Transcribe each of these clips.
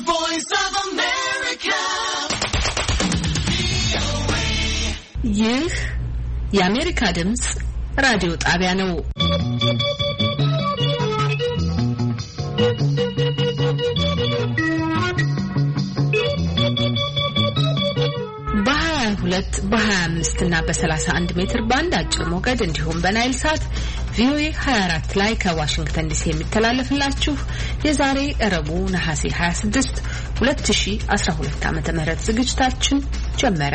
voice of America. ይህ የአሜሪካ ድምጽ ራዲዮ ጣቢያ ነው። በ22 እና በ31 ሜትር ባንድ አጭር ሞገድ እንዲሁም በናይል ሳት ቪኦኤ 24 ላይ ከዋሽንግተን ዲሲ የሚተላለፍላችሁ የዛሬ ረቡዕ ነሐሴ 26 2012 ዓ.ም ዝግጅታችን ጀመረ።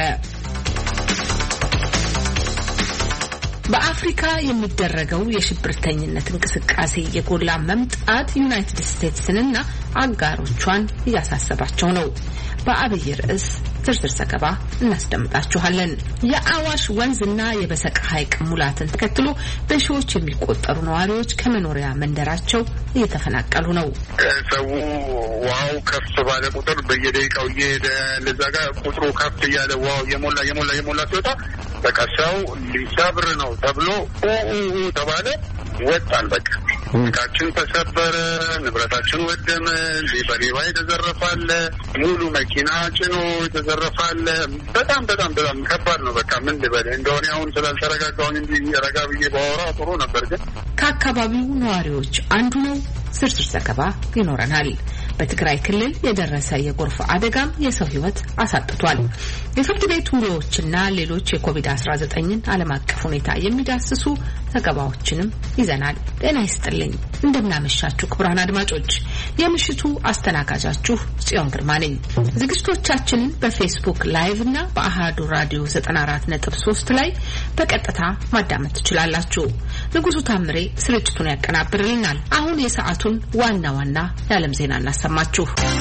በአፍሪካ የሚደረገው የሽብርተኝነት እንቅስቃሴ የጎላ መምጣት ዩናይትድ ስቴትስንና አጋሮቿን እያሳሰባቸው ነው። በአብይ ርዕስ ዝርዝር ዘገባ እናስደምጣችኋለን። የአዋሽ ወንዝና የበሰቃ ሐይቅ ሙላትን ተከትሎ በሺዎች የሚቆጠሩ ነዋሪዎች ከመኖሪያ መንደራቸው እየተፈናቀሉ ነው። ሰው ውሃው ከፍ ባለ ቁጥር በየደቂቃው እየሄደ ለዛ ጋር ቁጥሩ ከፍ እያለ ውሃው የሞላ ሲወጣ በቃ ሰው ሊሰብር ነው ተብሎ ተባለ። ወጣን። በቃ እቃችን ተሰበረ፣ ንብረታችን ወደመ፣ በሌባ የተዘረፋለ፣ ሙሉ መኪና ጭኖ የተዘረፋለ። በጣም ከባድ ነው። በቃ ምን ልበል እንደሆነ አሁን ስላልተረጋጋሁኝ እንጂ ረጋ ብዬ ባወራ ጥሩ ነበር። ግን ከአካባቢው ነዋሪዎች አንዱ ነው። ዝርዝር ዘገባ ይኖረናል። በትግራይ ክልል የደረሰ የጎርፍ አደጋም የሰው ሕይወት አሳጥቷል። የፍርድ ቤት ውሎችና ሌሎች የኮቪድ-19ን ዓለም አቀፍ ሁኔታ የሚዳስሱ ዘገባዎችንም ይዘናል። ጤና ይስጥልኝ፣ እንደምናመሻችሁ ክቡራን አድማጮች። የምሽቱ አስተናጋጃችሁ ጽዮን ግርማ ነኝ። ዝግጅቶቻችንን በፌስቡክ ላይቭ እና በአሃዱ ራዲዮ 94.3 ላይ በቀጥታ ማዳመጥ ትችላላችሁ። ንጉሱ ታምሬ ስርጭቱን ያቀናብርልናል። አሁን የሰዓቱን ዋና የዓለም ዜና እናሰማችሁ።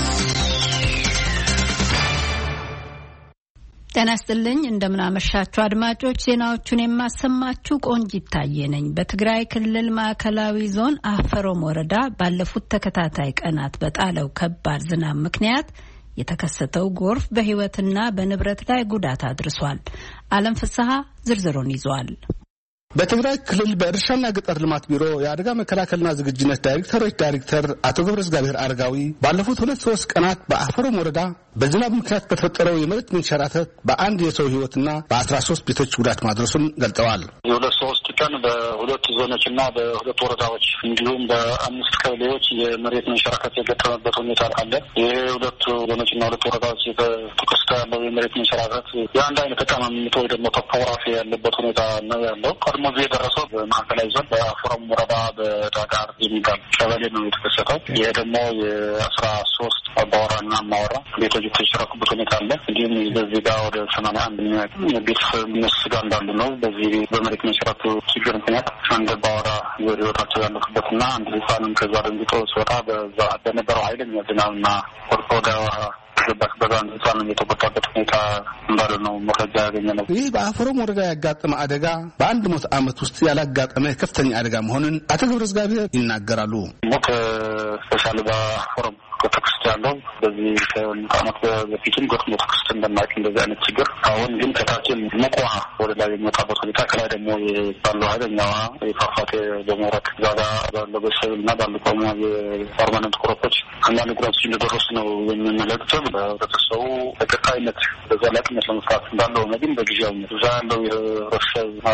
ጤና ይስጥልኝ፣ እንደምናመሻችሁ አድማጮች። ዜናዎቹን የማሰማችሁ ቆንጂት ታዬ ነኝ። በትግራይ ክልል ማዕከላዊ ዞን አፈሮም ወረዳ ባለፉት ተከታታይ ቀናት በጣለው ከባድ ዝናብ ምክንያት የተከሰተው ጎርፍ በሕይወትና በንብረት ላይ ጉዳት አድርሷል። አለም ፍስሐ ዝርዝሩን ይዟል። በትግራይ ክልል በእርሻና ገጠር ልማት ቢሮ የአደጋ መከላከልና ዝግጁነት ዳይሬክተር አቶ ገብረእግዚአብሔር አረጋዊ ባለፉት 2-3 ቀናት በአፈሮም ወረዳ በዝናብ ምክንያት በተፈጠረው የመሬት መንሸራተት በአንድ የሰው ሕይወትና በ13 ቤቶች ጉዳት ማድረሱን ገልጸዋል። የ2-3 ቀን በሁለት ዞኖችና በሁለት ወረዳዎች እንዲሁም በ5 ቀበሌዎች የመሬት መንሸራተት የገጠመበት ሁኔታ አለ። የሁለቱ ዞኖችና ሁለት ወረዳዎች የተከሰተ ያለው የመሬት መንሸራተት የአንድ አይነት ተቀማምጦ ወይ ደግሞ ቶፖግራፊ ያለበት ሁኔታ ነው ያለው። ቀድሞ የደረሰው በማዕከላዊ ዞን በአፈሮም ወረዳ በዳጋር የሚባል ቀበሌ ነው የተከሰተው። ይሄ ደግሞ የ13 አባወራና ማወራ ቤቶች የተሸራኩበት ሁኔታ አለ። እንዲሁም በዚህ ጋር ወደ 81 ቤተሰብ ስጋ እንዳሉ ነው። በዚህ በመሬት መንሸራተቱ ችግር ምክንያት አንድ አባወራ ህይወታቸው ያለፉበትና አንድ ህፃንም ከዛ ደንግጦ ሲወጣ በዛ በነበረው ኃይለኛ ዝናብና ወደ በዛን ህፃን የተቆጣበት ሁኔታ እንዳለ ነው መረጃ ያገኘነው። ይህ በአፈሮም ወረዳ ያጋጠመ አደጋ በአንድ ሞት ዓመት ውስጥ ያላጋጠመ ከፍተኛ አደጋ መሆኑን አቶ ገብረእግዚአብሔር ይናገራሉ። ሞት ስፔሻሊ በአፈሮም ተከስቶ ያለው በዚህ ከአመት በፊትም ገጥሞ ተከስቶ እንደማይቅ እንደዚህ አይነት ችግር አሁን ግን ከታችን ሙቅ ውሃ ወደ ላይ የሚወጣበት ሁኔታ ከላይ ደግሞ ባለው ኃይለኛ ውሃ የፏፏቴ በመውረድ ዛጋ ባለው በሰብልና ባለው ቆሞ የፐርማነንት ኮረፖች አንዳንድ ጉዳቶች እንደደረሱ ነው የሚመለክተው። በህብረተሰቡ በቀጣይነት በዘላቂነት ለመስራት እንዳለው ግን በጊዜያዊነት እዛ ያለው የህብረተሰብና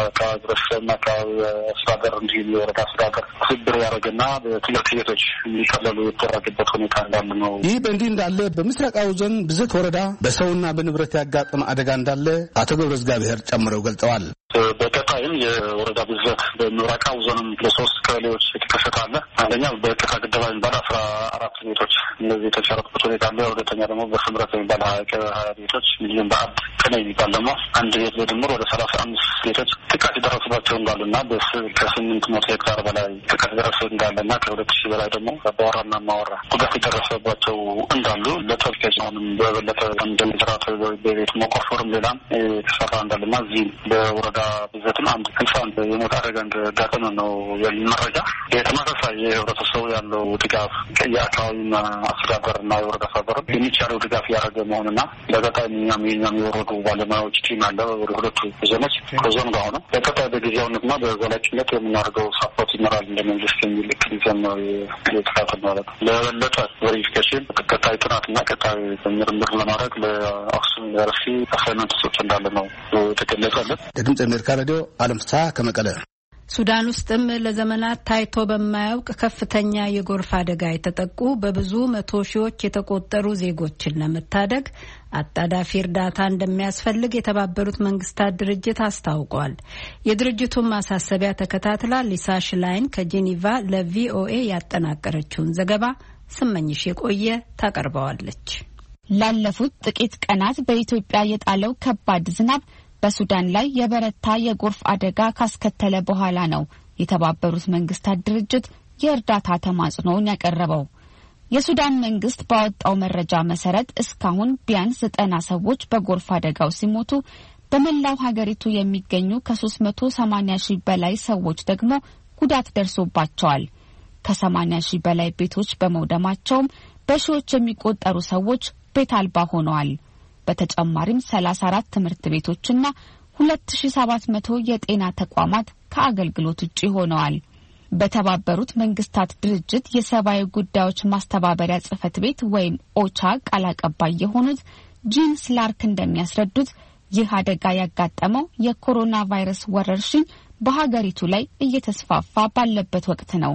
አካባቢ አስተዳደር እንዲሁም የወረዳ አስተዳደር ትብብር ያደረገና በትምህርት ቤቶች እንዲቀለሉ የተደረገበት ሁኔታ እንዳለ ነው። ይህ በእንዲህ እንዳለ በምስራቃዊ ዞን ብዘት ወረዳ በሰውና በንብረት ያጋጠመ አደጋ እንዳለ አቶ ገብረእግዚአብሔር ጨምረው ገልጸዋል። በቀጣይም የወረዳ ብዘት በምስራቃዊ ዞንም ለ3 ቀበሌዎች የተከሰተ አለ። አንደኛ በቀታ ገደባ የሚባል 14 ቤቶች እነዚህ የተሸረፉበት ሁኔታ አለ። ሁለተኛ ደግሞ በስምረት የሚባል 20 ቤቶች እንዲሁም በአብ ቀነ የሚባል ደግሞ አንድ ቤት በድምር ወደ 35 ቤቶች ጥቃት የደረሰባቸው እንዳሉና ከ800 ሄክታር በላይ ጥቃት የደረሰ እንዳለና ከ2000 በላይ ደግሞ በአባወራና ማወራ ጉዳት የደረሰባቸው እንዳሉ ለተወካዮች አሁንም በበለጠ እንደሚሰራት በቤት መቆፈርም ሌላም የተሰራ እንዳለና እዚህ በወረዳ ብዘትም አንድ ህንፃን የሞት አደጋ እንደጋጠመ ነው ያለን መረጃ። የተመሳሳይ የህብረተሰቡ ያለው ድጋፍ የአካባቢና አስተዳደርና የወረዳ አስተዳደር የሚቻለው ድጋፍ ያደረገ መሆኑና በቀጣይ እኛም የወረዱ ባለሙያዎች ቲም አለ ወደ ሁለቱ ዞኖች ከዞን ጋር ሆነው በቀጣይ በጊዜያዊነትና በዘላቂነት የምናደርገው ሳፖርት ይኖራል እንደ መንግስት የሚል እቅድ ነው የተካተተ ማለት ነው። ለበለጠ ቬሪፊኬሽን ቀጣይ ጥናትና ቀጣይ ምርምር ለማድረግ ለአክሱም ዩኒቨርሲቲ አሳይመንት ተሰጥቶ እንዳለ ነው የተገለጸልን። ለድምጽ አሜሪካ ሬዲዮ አለም ፍስሐ ከመቀለ። ሱዳን ውስጥም ለዘመናት ታይቶ በማያውቅ ከፍተኛ የጎርፍ አደጋ የተጠቁ በብዙ መቶ ሺዎች የተቆጠሩ ዜጎችን ለመታደግ አጣዳፊ እርዳታ እንደሚያስፈልግ የተባበሩት መንግስታት ድርጅት አስታውቋል። የድርጅቱን ማሳሰቢያ ተከታትላ ሊሳ ሽላይን ከጄኔቫ ለቪኦኤ ያጠናቀረችውን ዘገባ ስመኝሽ የቆየ ታቀርበዋለች። ላለፉት ጥቂት ቀናት በኢትዮጵያ የጣለው ከባድ ዝናብ በሱዳን ላይ የበረታ የጎርፍ አደጋ ካስከተለ በኋላ ነው የተባበሩት መንግስታት ድርጅት የእርዳታ ተማጽኖውን ያቀረበው። የሱዳን መንግስት ባወጣው መረጃ መሰረት እስካሁን ቢያንስ 90 ሰዎች በጎርፍ አደጋው ሲሞቱ በመላው ሀገሪቱ የሚገኙ ከ380 ሺህ በላይ ሰዎች ደግሞ ጉዳት ደርሶባቸዋል። ከ80 ሺህ በላይ ቤቶች በመውደማቸውም በሺዎች የሚቆጠሩ ሰዎች ቤት አልባ ሆነዋል። በተጨማሪም 34 ትምህርት ቤቶችና 2700 የጤና ተቋማት ከአገልግሎት ውጪ ሆነዋል። በተባበሩት መንግስታት ድርጅት የሰብአዊ ጉዳዮች ማስተባበሪያ ጽህፈት ቤት ወይም ኦቻ ቃል አቀባይ የሆኑት ጂን ስላርክ እንደሚያስረዱት ይህ አደጋ ያጋጠመው የኮሮና ቫይረስ ወረርሽኝ በሀገሪቱ ላይ እየተስፋፋ ባለበት ወቅት ነው።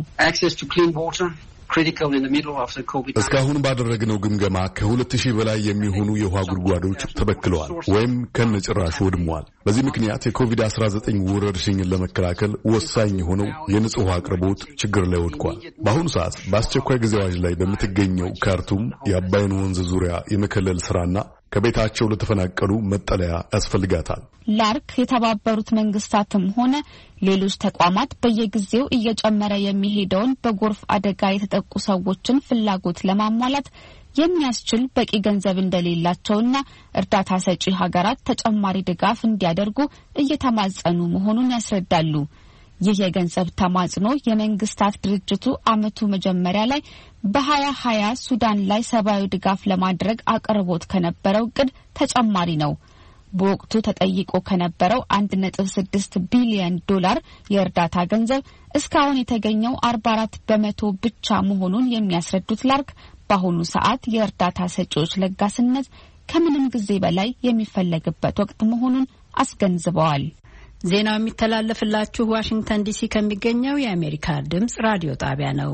እስካሁን ባደረግነው ግምገማ ከ2000 በላይ የሚሆኑ የውሃ ጉድጓዶች ተበክለዋል ወይም ከነጭራሹ ወድመዋል። በዚህ ምክንያት የኮቪድ-19 ወረርሽኝን ለመከላከል ወሳኝ የሆነው የንጹህ ውሃ አቅርቦት ችግር ላይ ወድቋል። በአሁኑ ሰዓት በአስቸኳይ ጊዜ አዋጅ ላይ በምትገኘው ካርቱም የአባይን ወንዝ ዙሪያ የመከለል ስራና ከቤታቸው ለተፈናቀሉ መጠለያ ያስፈልጋታል። ላርክ የተባበሩት መንግስታትም ሆነ ሌሎች ተቋማት በየጊዜው እየጨመረ የሚሄደውን በጎርፍ አደጋ የተጠቁ ሰዎችን ፍላጎት ለማሟላት የሚያስችል በቂ ገንዘብ እንደሌላቸውና እርዳታ ሰጪ ሀገራት ተጨማሪ ድጋፍ እንዲያደርጉ እየተማጸኑ መሆኑን ያስረዳሉ። ይህ የገንዘብ ተማጽኖ የመንግስታት ድርጅቱ አመቱ መጀመሪያ ላይ በ2020 ሱዳን ላይ ሰብአዊ ድጋፍ ለማድረግ አቅርቦት ከነበረው እቅድ ተጨማሪ ነው። በወቅቱ ተጠይቆ ከነበረው 1.6 ቢሊዮን ዶላር የእርዳታ ገንዘብ እስካሁን የተገኘው 44 በመቶ ብቻ መሆኑን የሚያስረዱት ላርክ በአሁኑ ሰዓት የእርዳታ ሰጪዎች ለጋስነት ከምንም ጊዜ በላይ የሚፈለግበት ወቅት መሆኑን አስገንዝበዋል። ዜናው የሚተላለፍላችሁ ዋሽንግተን ዲሲ ከሚገኘው የአሜሪካ ድምጽ ራዲዮ ጣቢያ ነው።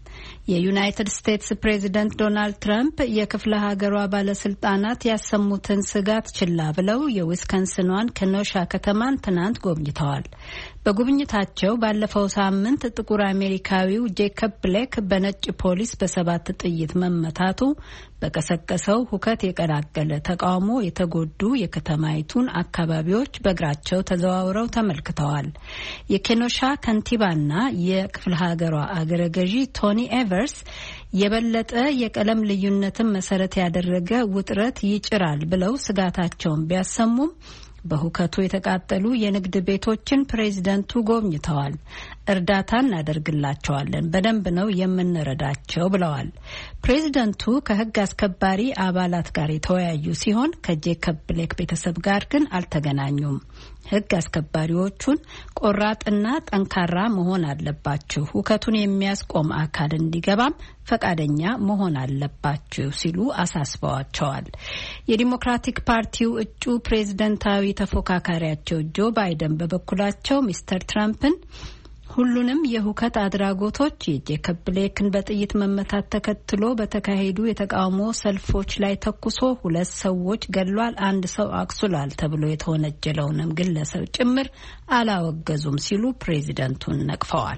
የዩናይትድ ስቴትስ ፕሬዚደንት ዶናልድ ትራምፕ የክፍለ ሀገሯ ባለስልጣናት ያሰሙትን ስጋት ችላ ብለው የዊስኮንሲኗን ኬኖሻ ከተማን ትናንት ጎብኝተዋል። በጉብኝታቸው ባለፈው ሳምንት ጥቁር አሜሪካዊው ጄኮብ ብሌክ በነጭ ፖሊስ በ7 ጥይት መመታቱ በቀሰቀሰው ሁከት የቀላቀለ ተቃውሞ የተጎዱ የከተማይቱን አካባቢዎች በእግራቸው ተዘዋውረው ተመልክተዋል። የኬኖሻ ከንቲባና የክፍለ ሀገሯ አገረ ገዢ ቶኒ ኤቨርስ የበለጠ የቀለም ልዩነትን መሰረት ያደረገ ውጥረት ይጭራል ብለው ስጋታቸውን ቢያሰሙም በሁከቱ የተቃጠሉ የንግድ ቤቶችን ፕሬዝደንቱ ጎብኝተዋል። እርዳታ እናደርግላቸዋለን፣ በደንብ ነው የምንረዳቸው ብለዋል። ፕሬዝደንቱ ከህግ አስከባሪ አባላት ጋር የተወያዩ ሲሆን ከጄኮብ ብሌክ ቤተሰብ ጋር ግን አልተገናኙም። ህግ አስከባሪዎቹን ቆራጥና ጠንካራ መሆን አለባችሁ፣ ሁከቱን የሚያስቆም አካል እንዲገባም ፈቃደኛ መሆን አለባችሁ ሲሉ አሳስበዋቸዋል። የዲሞክራቲክ ፓርቲው እጩ ፕሬዝደንታዊ ተፎካካሪያቸው ጆ ባይደን በበኩላቸው ሚስተር ትራምፕን ሁሉንም የሁከት አድራጎቶች የጄኮብ ብሌክን በጥይት መመታት ተከትሎ በተካሄዱ የተቃውሞ ሰልፎች ላይ ተኩሶ 2 ሰዎች ገድሏል፣ 1 ሰው አቁስሏል ተብሎ የተወነጀለውንም ግለሰብ ጭምር አላወገዙም ሲሉ ፕሬዚደንቱን ነቅፈዋል።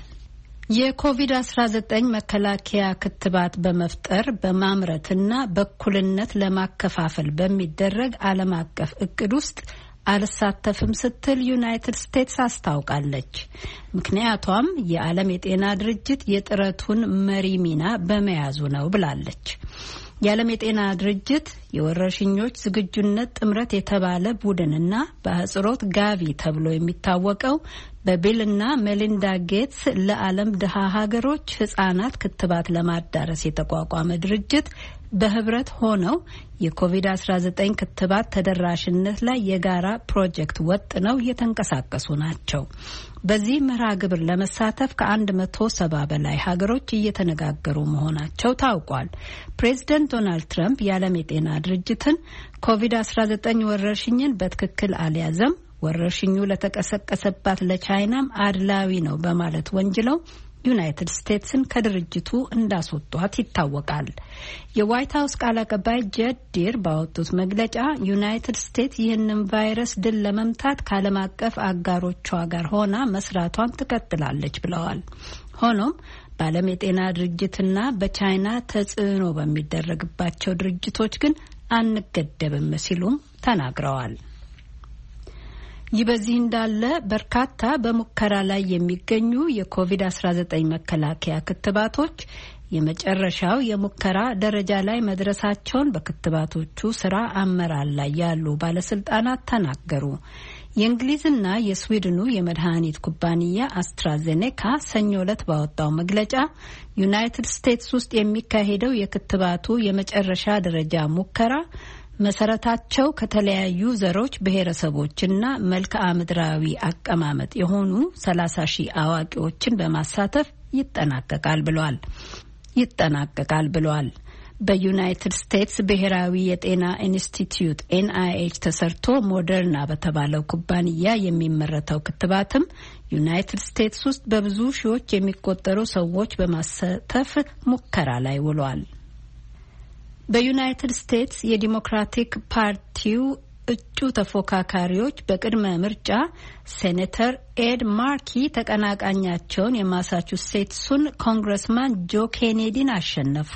የኮቪድ-19 መከላከያ ክትባት በመፍጠር በማምረትና በእኩልነት ለማከፋፈል በሚደረግ ዓለም አቀፍ እቅድ ውስጥ አልሳተፍም ስትል ዩናይትድ ስቴትስ አስታውቃለች። ምክንያቷም የዓለም የጤና ድርጅት የጥረቱን መሪ ሚና በመያዙ ነው ብላለች። የዓለም የጤና ድርጅት የወረርሽኞች ዝግጁነት ጥምረት የተባለ ቡድንና በአህጽሮት ጋቪ ተብሎ የሚታወቀው በቢልና ሜሊንዳ ጌትስ ለዓለም ድሃ ሀገሮች ህጻናት ክትባት ለማዳረስ የተቋቋመ ድርጅት በህብረት ሆነው የኮቪድ-19 ክትባት ተደራሽነት ላይ የጋራ ፕሮጀክት ወጥነው እየተንቀሳቀሱ ናቸው። በዚህ መርሃ ግብር ለመሳተፍ ከ170 በላይ ሀገሮች እየተነጋገሩ መሆናቸው ታውቋል። ፕሬዝዳንት ዶናልድ ትራምፕ የዓለም የጤና ድርጅትን ኮቪድ-19 ወረርሽኝን በትክክል አልያዘም፣ ወረርሽኙ ለተቀሰቀሰባት ለቻይናም አድላዊ ነው በማለት ወንጅለው ዩናይትድ ስቴትስን ከድርጅቱ እንዳስወጧት ይታወቃል። የዋይት ሀውስ ቃል አቀባይ ጄድ ዲር ባወጡት መግለጫ ዩናይትድ ስቴትስ ይህንን ቫይረስ ድል ለመምታት ከዓለም አቀፍ አጋሮቿ ጋር ሆና መስራቷን ትቀጥላለች ብለዋል። ሆኖም በዓለም የጤና ድርጅትና በቻይና ተጽዕኖ በሚደረግባቸው ድርጅቶች ግን አንገደብም ሲሉም ተናግረዋል። ይህ በዚህ እንዳለ በርካታ በሙከራ ላይ የሚገኙ የኮቪድ-19 መከላከያ ክትባቶች የመጨረሻው የሙከራ ደረጃ ላይ መድረሳቸውን በክትባቶቹ ስራ አመራር ላይ ያሉ ባለስልጣናት ተናገሩ። የእንግሊዝና የስዊድኑ የመድኃኒት ኩባንያ አስትራዜኔካ ሰኞ ዕለት ባወጣው መግለጫ ዩናይትድ ስቴትስ ውስጥ የሚካሄደው የክትባቱ የመጨረሻ ደረጃ ሙከራ መሰረታቸው ከተለያዩ ዘሮች ብሔረሰቦችና መልክዓ ምድራዊ አቀማመጥ የሆኑ 30,000 አዋቂዎችን በማሳተፍ ይጠናቀቃል ብሏል። በዩናይትድ ስቴትስ ብሔራዊ የጤና ኢንስቲትዩት NIH ተሰርቶ ሞደርና በተባለው ኩባንያ የሚመረተው ክትባትም ዩናይትድ ስቴትስ ውስጥ በብዙ ሺዎች የሚቆጠሩ ሰዎች በማሳተፍ ሙከራ ላይ ውሏል። በዩናይትድ ስቴትስ የዲሞክራቲክ ፓርቲው እጩ ተፎካካሪዎች በቅድመ ምርጫ ሴኔተር ኤድ ማርኪ ተቀናቃኛቸውን የማሳቹሴትሱን ኮንግረስማን ጆ ኬኔዲን አሸነፉ።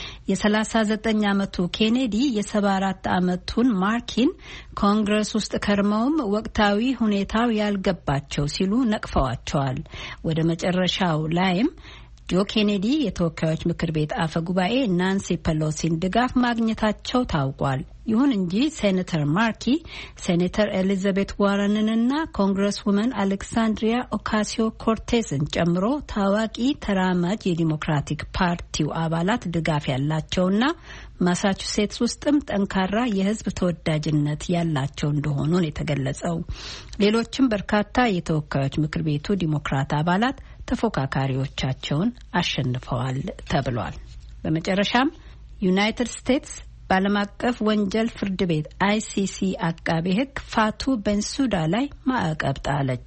የ39 ዓመቱ ኬኔዲ የ74 ዓመቱን ማርኪን ኮንግረስ ውስጥ ከርመውም ወቅታዊ ሁኔታው ያልገባቸው ሲሉ ነቅፈዋቸዋል። ወደ መጨረሻው ላይም ጆ ኬኔዲ የተወካዮች ምክር ቤት አፈ ጉባኤ ናንሲ ፔሎሲን ድጋፍ ማግኘታቸው ታውቋል። ይሁን እንጂ ሴኔተር ማርኪ ሴኔተር ኤሊዛቤት ዋረንንና ኮንግረስ ውመን አሌክሳንድሪያ ኦካሲዮ ኮርቴስን ጨምሮ ታዋቂ ተራማጅ የዲሞክራቲክ ፓርቲው አባላት ድጋፍ ያላቸውና ማሳቹሴትስ ውስጥም ጠንካራ የሕዝብ ተወዳጅነት ያላቸው እንደሆኑ ነው የተገለጸው። ሌሎችም በርካታ የተወካዮች ምክር ቤቱ ዲሞክራት አባላት ተፎካካሪዎቻቸውን አሸንፈዋል ተብሏል። በመጨረሻም ዩናይትድ ስቴትስ በዓለም አቀፍ ወንጀል ፍርድ ቤት ICC አቃቤ ሕግ ፋቱ ቤንሱዳ ላይ ማዕቀብ ጣለች።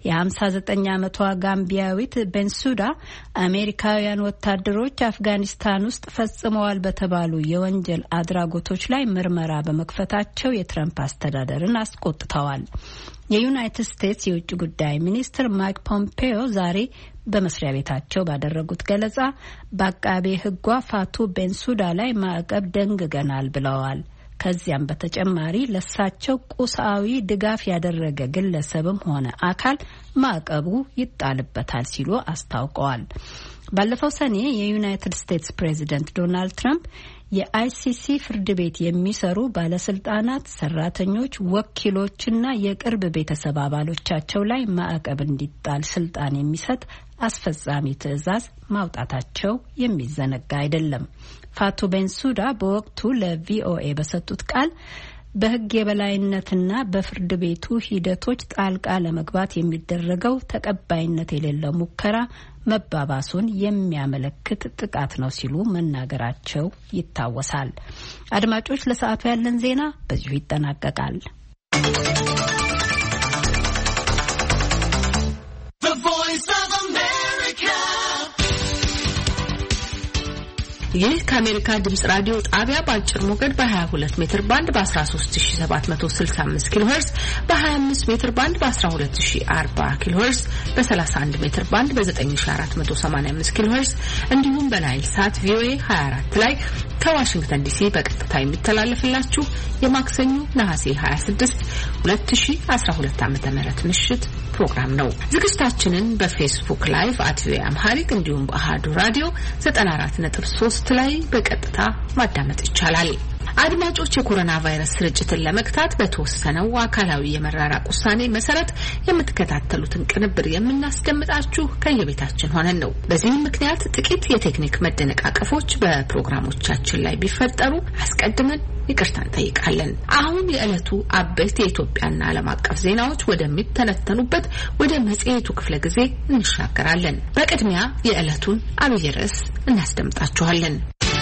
የ59 ዓመቷ ጋምቢያዊት ቤንሱዳ አሜሪካውያን ወታደሮች አፍጋኒስታን ውስጥ ፈጽመዋል በተባሉ የወንጀል አድራጎቶች ላይ ምርመራ በመክፈታቸው የትራምፕ አስተዳደርን አስቆጥተዋል። የዩናይትድ ስቴትስ የውጭ ጉዳይ ሚኒስትር ማይክ ፖምፔዮ ዛሬ በመስሪያ ቤታቸው ባደረጉት ገለጻ በአቃቤ ሕጓ ፋቱ ቤንሱዳ ላይ ማዕቀብ ደንግገናል ብለዋል። ከዚያም በተጨማሪ ለሳቸው ቁሳዊ ድጋፍ ያደረገ ግለሰብም ሆነ አካል ማዕቀቡ ይጣልበታል ሲሉ አስታውቀዋል። ባለፈው ሰኔ የዩናይትድ ስቴትስ ፕሬዚደንት ዶናልድ ትራምፕ የICC ፍርድ ቤት የሚሰሩ ባለስልጣናት፣ ሰራተኞች፣ ወኪሎችና የቅርብ ቤተሰብ አባሎቻቸው ላይ ማዕቀብ እንዲጣል ስልጣን የሚሰጥ አስፈጻሚ ትዕዛዝ ማውጣታቸው የሚዘነጋ አይደለም። ፋቱ ቤንሱዳ በወቅቱ ለቪኦኤ በሰጡት ቃል በሕግ የበላይነትና በፍርድ ቤቱ ሂደቶች ጣልቃ ለመግባት የሚደረገው ተቀባይነት የሌለው ሙከራ መባባሱን የሚያመለክት ጥቃት ነው ሲሉ መናገራቸው ይታወሳል። አድማጮች፣ ለሰዓቱ ያለን ዜና በዚሁ ይጠናቀቃል። ይህ ከአሜሪካ ድምጽ ራዲዮ ጣቢያ በአጭር ሞገድ በ22 ሜትር ባንድ በ13765 ኪሎ ሄርዝ፣ በ25 ሜትር ባንድ በ12040 ኪሎ ሄርዝ፣ በ31 ሜትር ባንድ በ9485 ኪሎ ሄርዝ እንዲሁም በናይል ሳት ቪኦኤ 24 ላይ ከዋሽንግተን ዲሲ በቀጥታ የሚተላለፍላችሁ የማክሰኞ ነሐሴ 26 2012 ዓ.ም ምሽት ፕሮግራም ነው። ዝግጅታችንን በፌስቡክ ላይቭ @ቪኦኤ አምሃሪክ እንዲሁም በአሃዱ ራዲዮ 94.3 ላይ በቀጥታ ማዳመጥ ይቻላል። አድማጮች የኮሮና ቫይረስ ስርጭትን ለመግታት በተወሰነው አካላዊ የመራራቅ ውሳኔ መሰረት የምትከታተሉትን ቅንብር የምናስደምጣችሁ ከየቤታችን ሆነን ነው። በዚህም ምክንያት ጥቂት የቴክኒክ መደነቃቀፎች በፕሮግራሞቻችን ላይ ቢፈጠሩ አስቀድመን ይቅርታ እንጠይቃለን። አሁን የዕለቱ አበይት የኢትዮጵያና ዓለም አቀፍ ዜናዎች ወደሚተነተኑበት ወደ መጽሔቱ ክፍለ ጊዜ እንሻገራለን። በቅድሚያ የዕለቱን አብይ ርዕስ እናስደምጣችኋለን።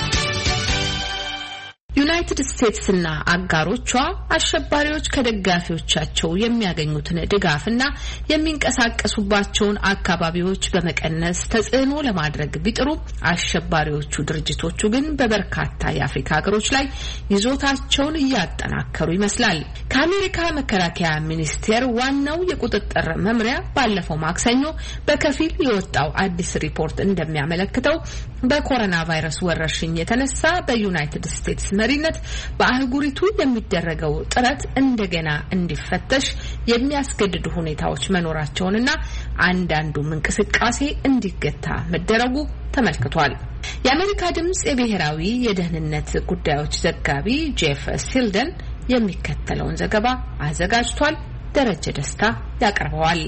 ዩናይትድ ስቴትስና አጋሮቿ አሸባሪዎች ከደጋፊዎቻቸው የሚያገኙትን ድጋፍና የሚንቀሳቀሱባቸውን አካባቢዎች በመቀነስ ተጽዕኖ ለማድረግ ቢጥሩ አሸባሪዎቹ ድርጅቶቹ ግን በበርካታ የአፍሪካ ሀገሮች ላይ ይዞታቸውን እያጠናከሩ ይመስላል። ከአሜሪካ መከላከያ ሚኒስቴር ዋናው የቁጥጥር መምሪያ ባለፈው ማክሰኞ በከፊል የወጣው አዲስ ሪፖርት እንደሚያመለክተው በኮሮና ቫይረስ ወረርሽኝ የተነሳ በዩናይትድ ስቴትስ መሪነት በአህጉሪቱ የሚደረገው ጥረት እንደገና እንዲፈተሽ የሚያስገድዱ ሁኔታዎች መኖራቸውንና አንዳንዱም እንቅስቃሴ እንዲገታ መደረጉ ተመልክቷል። የአሜሪካ ድምጽ የብሔራዊ የደህንነት ጉዳዮች ዘጋቢ ጄፍ ሲልደን የሚከተለውን ዘገባ አዘጋጅቷል። ደረጀ ደስታ ያቀርበዋል።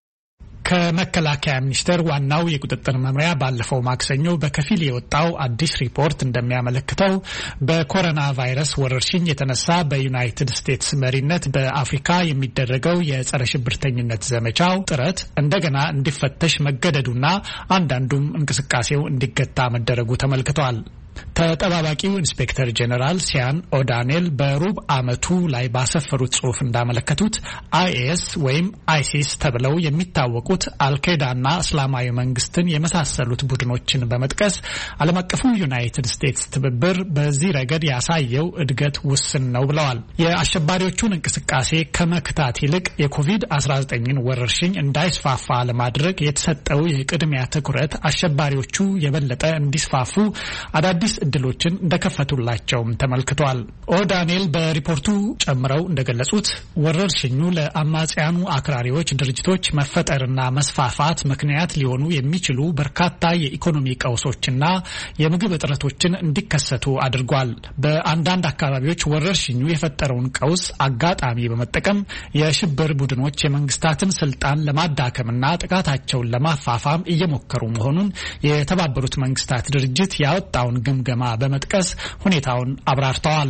ከመከላከያ ሚኒስቴር ዋናው የቁጥጥር መምሪያ ባለፈው ማክሰኞ በከፊል የወጣው አዲስ ሪፖርት እንደሚያመለክተው በኮሮና ቫይረስ ወረርሽኝ የተነሳ በዩናይትድ ስቴትስ መሪነት በአፍሪካ የሚደረገው የጸረ ሽብርተኝነት ዘመቻው ጥረት እንደገና እንዲፈተሽ መገደዱና አንዳንዱም እንቅስቃሴው እንዲገታ መደረጉ ተመልክቷል። ተጠባባቂው ኢንስፔክተር ጄኔራል ሲያን ኦዳኔል በሩብ ዓመቱ ላይ ባሰፈሩት ጽሑፍ እንዳመለከቱት አይኤስ ወይም አይሲስ ተብለው የሚታወቁት አልቃይዳና እስላማዊ መንግስትን የመሳሰሉት ቡድኖችን በመጥቀስ ዓለም አቀፉ ዩናይትድ ስቴትስ ትብብር በዚህ ረገድ ያሳየው እድገት ውስን ነው ብለዋል። የአሸባሪዎቹን እንቅስቃሴ ከመክታት ይልቅ የኮቪድ-19 ወረርሽኝ እንዳይስፋፋ ለማድረግ የተሰጠው የቅድሚያ ትኩረት አሸባሪዎቹ የበለጠ እንዲስፋፉ አዳዲስ እድሎችን እንደከፈቱላቸውም ተመልክቷል። ኦዳኔል በሪፖርቱ ጨምረው እንደገለጹት ወረርሽኙ ለአማጽያኑ አክራሪዎች ድርጅቶች መፈጠርና መስፋፋት ምክንያት ሊሆኑ የሚችሉ በርካታ የኢኮኖሚ ቀውሶችና የምግብ እጥረቶችን እንዲከሰቱ አድርጓል። በአንዳንድ አካባቢዎች ወረርሽኙ የፈጠረውን ቀውስ አጋጣሚ በመጠቀም የሽብር ቡድኖች የመንግስታትን ስልጣን ለማዳከምና ጥቃታቸውን ለማፋፋም እየሞከሩ መሆኑን የተባበሩት መንግስታት ድርጅት ያወጣውን ግምገማ በመጥቀስ ሁኔታውን አብራርተዋል።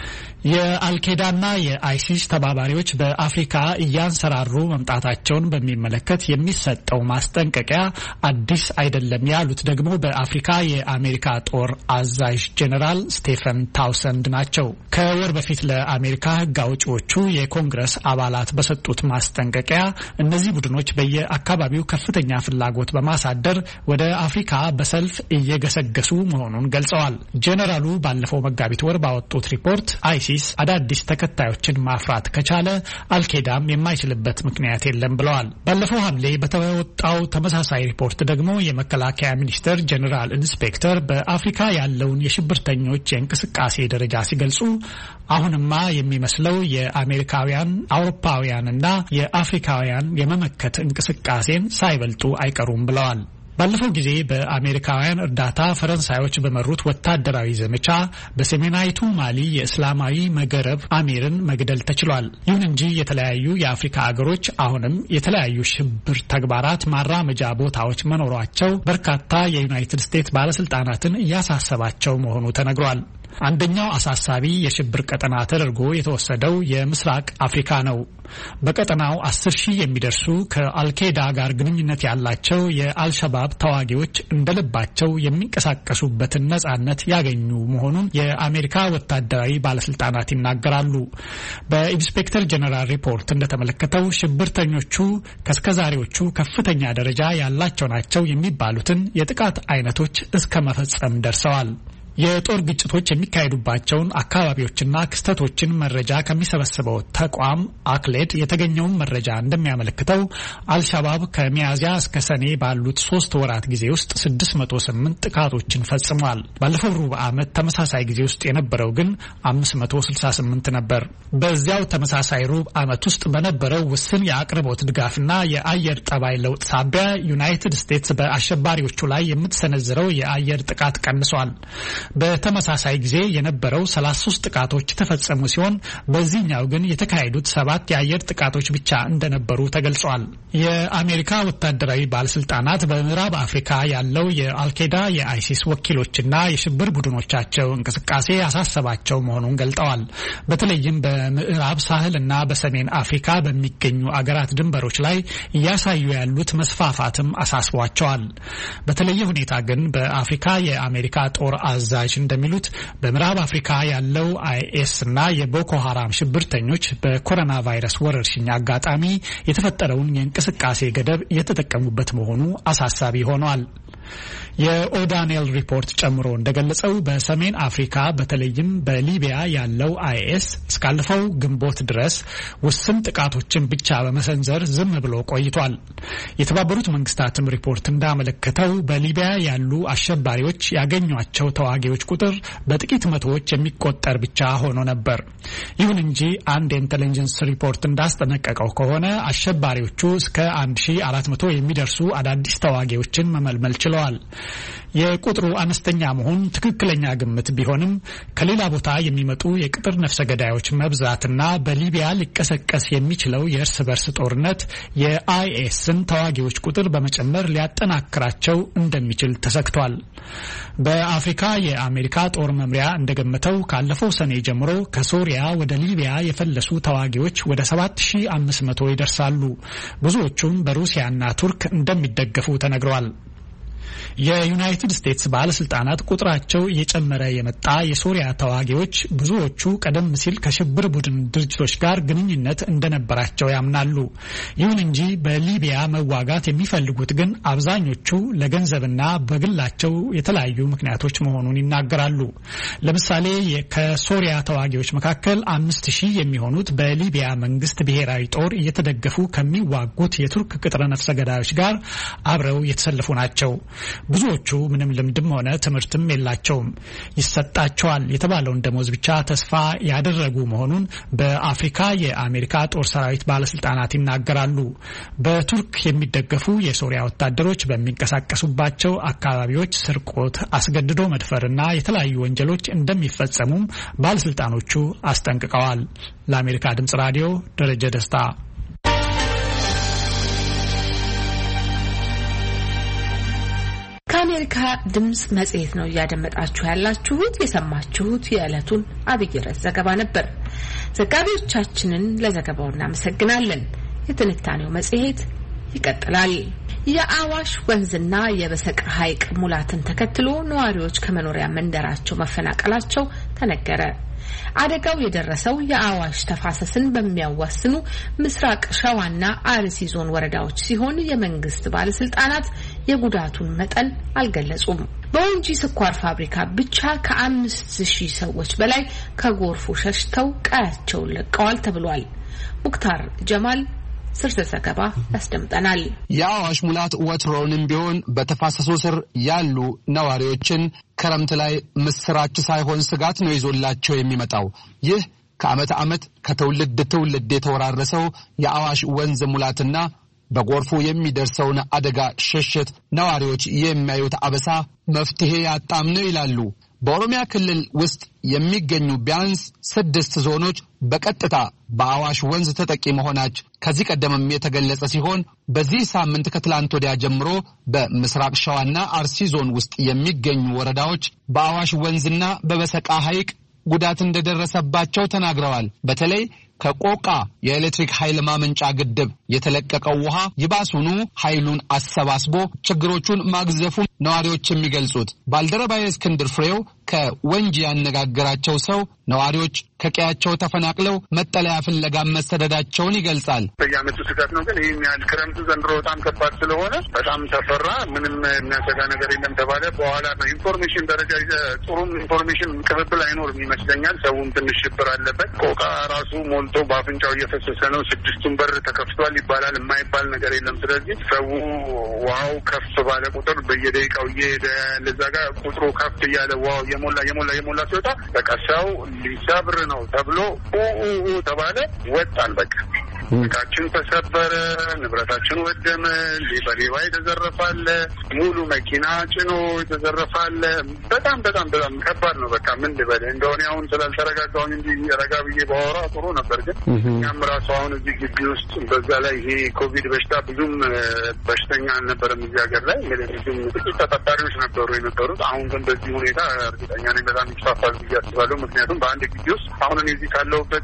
የአልቃይዳና የአይሲስ ተባባሪዎች በአፍሪካ እያንሰራሩ መምጣታቸውን በሚመለከት የሚሰጠው ማስጠንቀቂያ አዲስ አይደለም ያሉት ደግሞ በአፍሪካ የአሜሪካ ጦር አዛዥ ጄኔራል ስቴፈን ታውሰንድ ናቸው። ከወር በፊት ለአሜሪካ ሕግ አውጪዎቹ የኮንግረስ አባላት በሰጡት ማስጠንቀቂያ እነዚህ ቡድኖች በየአካባቢው ከፍተኛ ፍላጎት በማሳደር ወደ አፍሪካ በሰልፍ እየገሰገሱ መሆኑን ገልጸዋል። ጄኔራሉ ባለፈው መጋቢት ወር ባወጡት ሪፖርት አይሲስ አዳዲስ ተከታዮችን ማፍራት ከቻለ አልቃይዳም የማይችልበት ምክንያት የለም ብለዋል። ባለፈው ሐምሌ በተወጣው ተመሳሳይ ሪፖርት ደግሞ የመከላከያ ሚኒስቴር ጄኔራል ኢንስፔክተር በአፍሪካ ያለውን የሽብርተኞች የእንቅስቃሴ ደረጃ ሲገልጹ አሁንማ የሚመስለው የአሜሪካውያን አውሮፓውያንና የአፍሪካውያን የመመከት እንቅስቃሴን ሳይበልጡ አይቀሩም ብለዋል። ባለፈው ጊዜ በአሜሪካውያን እርዳታ ፈረንሳዮች በመሩት ወታደራዊ ዘመቻ በሰሜናዊቱ ማሊ የእስላማዊ መገረብ አሚርን መግደል ተችሏል። ይሁን እንጂ የተለያዩ የአፍሪካ አገሮች አሁንም የተለያዩ ሽብር ተግባራት ማራመጃ ቦታዎች መኖራቸው በርካታ የዩናይትድ ስቴትስ ባለስልጣናትን እያሳሰባቸው መሆኑ ተነግሯል። አንደኛው አሳሳቢ የሽብር ቀጠና ተደርጎ የተወሰደው የምስራቅ አፍሪካ ነው። በቀጠናው 10,000 የሚደርሱ ከአልቃይዳ ጋር ግንኙነት ያላቸው የአልሸባብ ተዋጊዎች እንደልባቸው የሚንቀሳቀሱበትን ነጻነት ያገኙ መሆኑን የአሜሪካ ወታደራዊ ባለስልጣናት ይናገራሉ። በኢንስፔክተር ጄኔራል ሪፖርት እንደተመለከተው ሽብርተኞቹ ከእስከዛሬዎቹ ከፍተኛ ደረጃ ያላቸው ናቸው የሚባሉትን የጥቃት አይነቶች እስከ መፈጸም ደርሰዋል። የጦር ግጭቶች የሚካሄዱባቸውን አካባቢዎችና ክስተቶችን መረጃ ከሚሰበስበው ተቋም አክሌድ የተገኘውን መረጃ እንደሚያመለክተው አልሻባብ ከሚያዝያ እስከ ሰኔ ባሉት 3 ወራት ጊዜ ውስጥ 608 ጥቃቶችን ፈጽሟል። ባለፈው ሩብ ዓመት ተመሳሳይ ጊዜ ውስጥ የነበረው ግን 568 ነበር። በዚያው ተመሳሳይ ሩብ ዓመት ውስጥ በነበረው ውስን የአቅርቦት ድጋፍና የአየር ጠባይ ለውጥ ሳቢያ ዩናይትድ ስቴትስ በአሸባሪዎቹ ላይ የምትሰነዝረው የአየር ጥቃት ቀንሷል። በተመሳሳይ ጊዜ የነበረው 33 ጥቃቶች ተፈጸሙ ሲሆን በዚህኛው ግን የተካሄዱት 7 የአየር ጥቃቶች ብቻ እንደነበሩ ተገልጿል። የአሜሪካ ወታደራዊ ባለስልጣናት በምዕራብ አፍሪካ ያለው የአልቃይዳ የአይሲስ ወኪሎችና የሽብር ቡድኖቻቸው እንቅስቃሴ ያሳሰባቸው መሆኑን ገልጠዋል። በተለይም በምዕራብ ሳህልና በሰሜን አፍሪካ በሚገኙ አገራት ድንበሮች ላይ እያሳዩ ያሉት መስፋፋትም አሳስቧቸዋል። በተለየ ሁኔታ ግን በአፍሪካ የአሜሪካ ጦር አዛዥ እንደሚሉት በምዕራብ አፍሪካ ያለው አይኤስ እና የቦኮ ሀራም ሽብርተኞች በኮሮና ቫይረስ ወረርሽኝ አጋጣሚ የተፈጠረውን የእንቅስቃሴ ገደብ የተጠቀሙበት መሆኑ አሳሳቢ ሆኗል። የኦዳኔል ሪፖርት ጨምሮ እንደገለጸው በሰሜን አፍሪካ በተለይም በሊቢያ ያለው አይኤስ እስካለፈው ግንቦት ድረስ ውስን ጥቃቶችን ብቻ በመሰንዘር ዝም ብሎ ቆይቷል። የተባበሩት መንግስታትም ሪፖርት እንዳመለከተው በሊቢያ ያሉ አሸባሪዎች ያገኟቸው ተዋጊዎች ቁጥር በጥቂት መቶዎች የሚቆጠር ብቻ ሆኖ ነበር። ይሁን እንጂ አንድ የኢንተለጀንስ ሪፖርት እንዳስጠነቀቀው ከሆነ አሸባሪዎቹ እስከ 1400 የሚደርሱ አዳዲስ ተዋጊዎችን መመልመል ችለዋል። የቁጥሩ አነስተኛ መሆን ትክክለኛ ግምት ቢሆንም ከሌላ ቦታ የሚመጡ የቅጥር ነፍሰ ገዳዮች መብዛትና በሊቢያ ሊቀሰቀስ የሚችለው የእርስ በርስ ጦርነት የአይኤስን ተዋጊዎች ቁጥር በመጨመር ሊያጠናክራቸው እንደሚችል ተሰግቷል። በአፍሪካ የአሜሪካ ጦር መምሪያ እንደገመተው ካለፈው ሰኔ ጀምሮ ከሶሪያ ወደ ሊቢያ የፈለሱ ተዋጊዎች ወደ 7500 ይደርሳሉ። ብዙዎቹም በሩሲያና ቱርክ እንደሚደገፉ ተነግረዋል። የዩናይትድ ስቴትስ ባለስልጣናት ቁጥራቸው እየጨመረ የመጣ የሶሪያ ተዋጊዎች ብዙዎቹ ቀደም ሲል ከሽብር ቡድን ድርጅቶች ጋር ግንኙነት እንደነበራቸው ያምናሉ። ይሁን እንጂ በሊቢያ መዋጋት የሚፈልጉት ግን አብዛኞቹ ለገንዘብና በግላቸው የተለያዩ ምክንያቶች መሆኑን ይናገራሉ። ለምሳሌ ከሶሪያ ተዋጊዎች መካከል 5000 የሚሆኑት በሊቢያ መንግስት ብሔራዊ ጦር እየተደገፉ ከሚዋጉት የቱርክ ቅጥረ ነፍሰ ገዳዮች ጋር አብረው የተሰለፉ ናቸው። ብዙዎቹ ምንም ልምድም ሆነ ትምህርትም የላቸውም። ይሰጣቸዋል የተባለውን ደሞዝ ብቻ ተስፋ ያደረጉ መሆኑን በአፍሪካ የአሜሪካ ጦር ሰራዊት ባለስልጣናት ይናገራሉ። በቱርክ የሚደገፉ የሶሪያ ወታደሮች በሚንቀሳቀሱባቸው አካባቢዎች ስርቆት፣ አስገድዶ መድፈርና የተለያዩ ወንጀሎች እንደሚፈጸሙም ባለስልጣኖቹ አስጠንቅቀዋል። ለአሜሪካ ድምጽ ራዲዮ ደረጀ ደስታ። ከአሜሪካ ድምጽ መጽሔት ነው እያደመጣችሁ ያላችሁት። የሰማችሁት የዕለቱን አብይ ርዕስ ዘገባ ነበር። ዘጋቢዎቻችንን ለዘገባው እናመሰግናለን። የትንታኔው መጽሔት ይቀጥላል። የአዋሽ ወንዝና የበሰቃ ሐይቅ ሙላትን ተከትሎ ነዋሪዎች ከመኖሪያ መንደራቸው መፈናቀላቸው ተነገረ። አደጋው የደረሰው የአዋሽ ተፋሰስን በሚያዋስኑ ምስራቅ ሸዋና አርሲ ዞን ወረዳዎች ሲሆን የመንግስት ባለስልጣናት የጉዳቱን መጠን አልገለጹም። በወንጂ ስኳር ፋብሪካ ብቻ ከ5000 ሰዎች በላይ ከጎርፉ ሸሽተው ቀያቸውን ለቀዋል ተብሏል። ሙክታር ጀማል ስርጭት ዘገባ ያስደምጠናል። የአዋሽ ሙላት ወትሮውንም ቢሆን በተፋሰሱ ስር ያሉ ነዋሪዎችን ክረምት ላይ ምስራች ሳይሆን ስጋት ነው ይዞላቸው የሚመጣው። ይህ ከዓመት ዓመት ከትውልድ ትውልድ የተወራረሰው የአዋሽ ወንዝ ሙላትና በጎርፉ የሚደርሰውን አደጋ ሽሽት ነዋሪዎች የሚያዩት አበሳ መፍትሄ ያጣም ነው ይላሉ። በኦሮሚያ ክልል ውስጥ የሚገኙ ቢያንስ 6 ዞኖች በቀጥታ በአዋሽ ወንዝ ተጠቂ መሆናቸው ከዚህ ቀደምም የተገለጸ ሲሆን በዚህ ሳምንት ከትላንት ወዲያ ጀምሮ በምስራቅ ሸዋና አርሲ ዞን ውስጥ የሚገኙ ወረዳዎች በአዋሽ ወንዝና በበሰቃ ሐይቅ ጉዳት እንደደረሰባቸው ተናግረዋል። በተለይ ከቆቃ የኤሌክትሪክ ኃይል ማመንጫ ግድብ የተለቀቀው ውሃ ይባሱኑ ኃይሉን አሰባስቦ ችግሮቹን ማግዘፉን ነዋሪዎች የሚገልጹት። ባልደረባዬ እስክንድር ፍሬው ከወንጂ ያነጋገራቸው ሰው ነዋሪዎች ከቀያቸው ተፈናቅለው መጠለያ ፍለጋ መሰደዳቸውን ይገልጻል። በየዓመቱ ስጋት ነው፣ ግን ይህን ያህል ክረምቱ ዘንድሮ በጣም ከባድ ስለሆነ በጣም ተፈራ። ምንም የሚያሰጋ ነገር የለም ተባለ። በኋላ በኢንፎርሜሽን ደረጃ ጥሩም ኢንፎርሜሽን ቅብብል አይኖርም ይመስለኛል። ሰውም ትንሽ ሽብር አለበት። ቆቃ ራሱ ሞልቶ በአፍንጫው እየፈሰሰ ነው። 6ቱን በር ተከፍቷል ይባላል። የማይባል ነገር የለም። ስለዚህ ሰው ውሃው ከፍ ባለ ቁጥር በየደቂቃው እየሄደ ለዛ ጋር ቁጥሩ ከፍ እያለ ውሃው የሞላ ሲወጣ በቃ ሰው ሊሰብር ነው ተብሎ ተባለ። ወጣን በቃ እቃችን ተሰበረ፣ ንብረታችን ወደመ፣ በሌባ የተዘረፋለ፣ ሙሉ መኪና ጭኖ የተዘረፋለ። በጣም በጣም በጣም ከባድ ነው። በቃ ምን ልበል እንደሆነ አሁን ስላልተረጋጋሁኝ እንጂ ረጋ ብዬ ባወራ ጥሩ ነበር። ግን እኛም ራሱ አሁን እዚህ ግቢ ውስጥ በዛ ላይ ይሄ ኮቪድ በሽታ ብዙም በሽተኛ አልነበረም እዚህ ሀገር ላይ ብዙም ጥቂት ተጠርጣሪዎች ነበሩ የነበሩት። አሁን ግን በዚህ ሁኔታ እርግጠኛ ነኝ በጣም ይስፋፋል ብዬ አስባለሁ። ምክንያቱም በአንድ ግቢ ውስጥ አሁን እኔ እዚህ ካለሁበት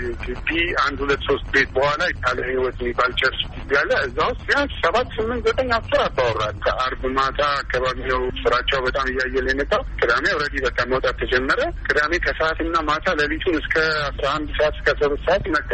ግቢ 1 2 3 ቤት በኋላ ይታለ ህይወት የሚባል ቸርች ግቢ አለ። እዛ ውስጥ ቢያንስ 7 8 9 10 አባወራል። ከአርብ ማታ አካባቢ ነው ስራቸው በጣም እያየለ የመጣው። ቅዳሜ ኦልሬዲ በቃ መውጣት ተጀመረ። ቅዳሜ ከሰዓትና ማታ ሌሊቱን እስከ 11 ሰዓት እስከ 7 ሰዓት ነጋ።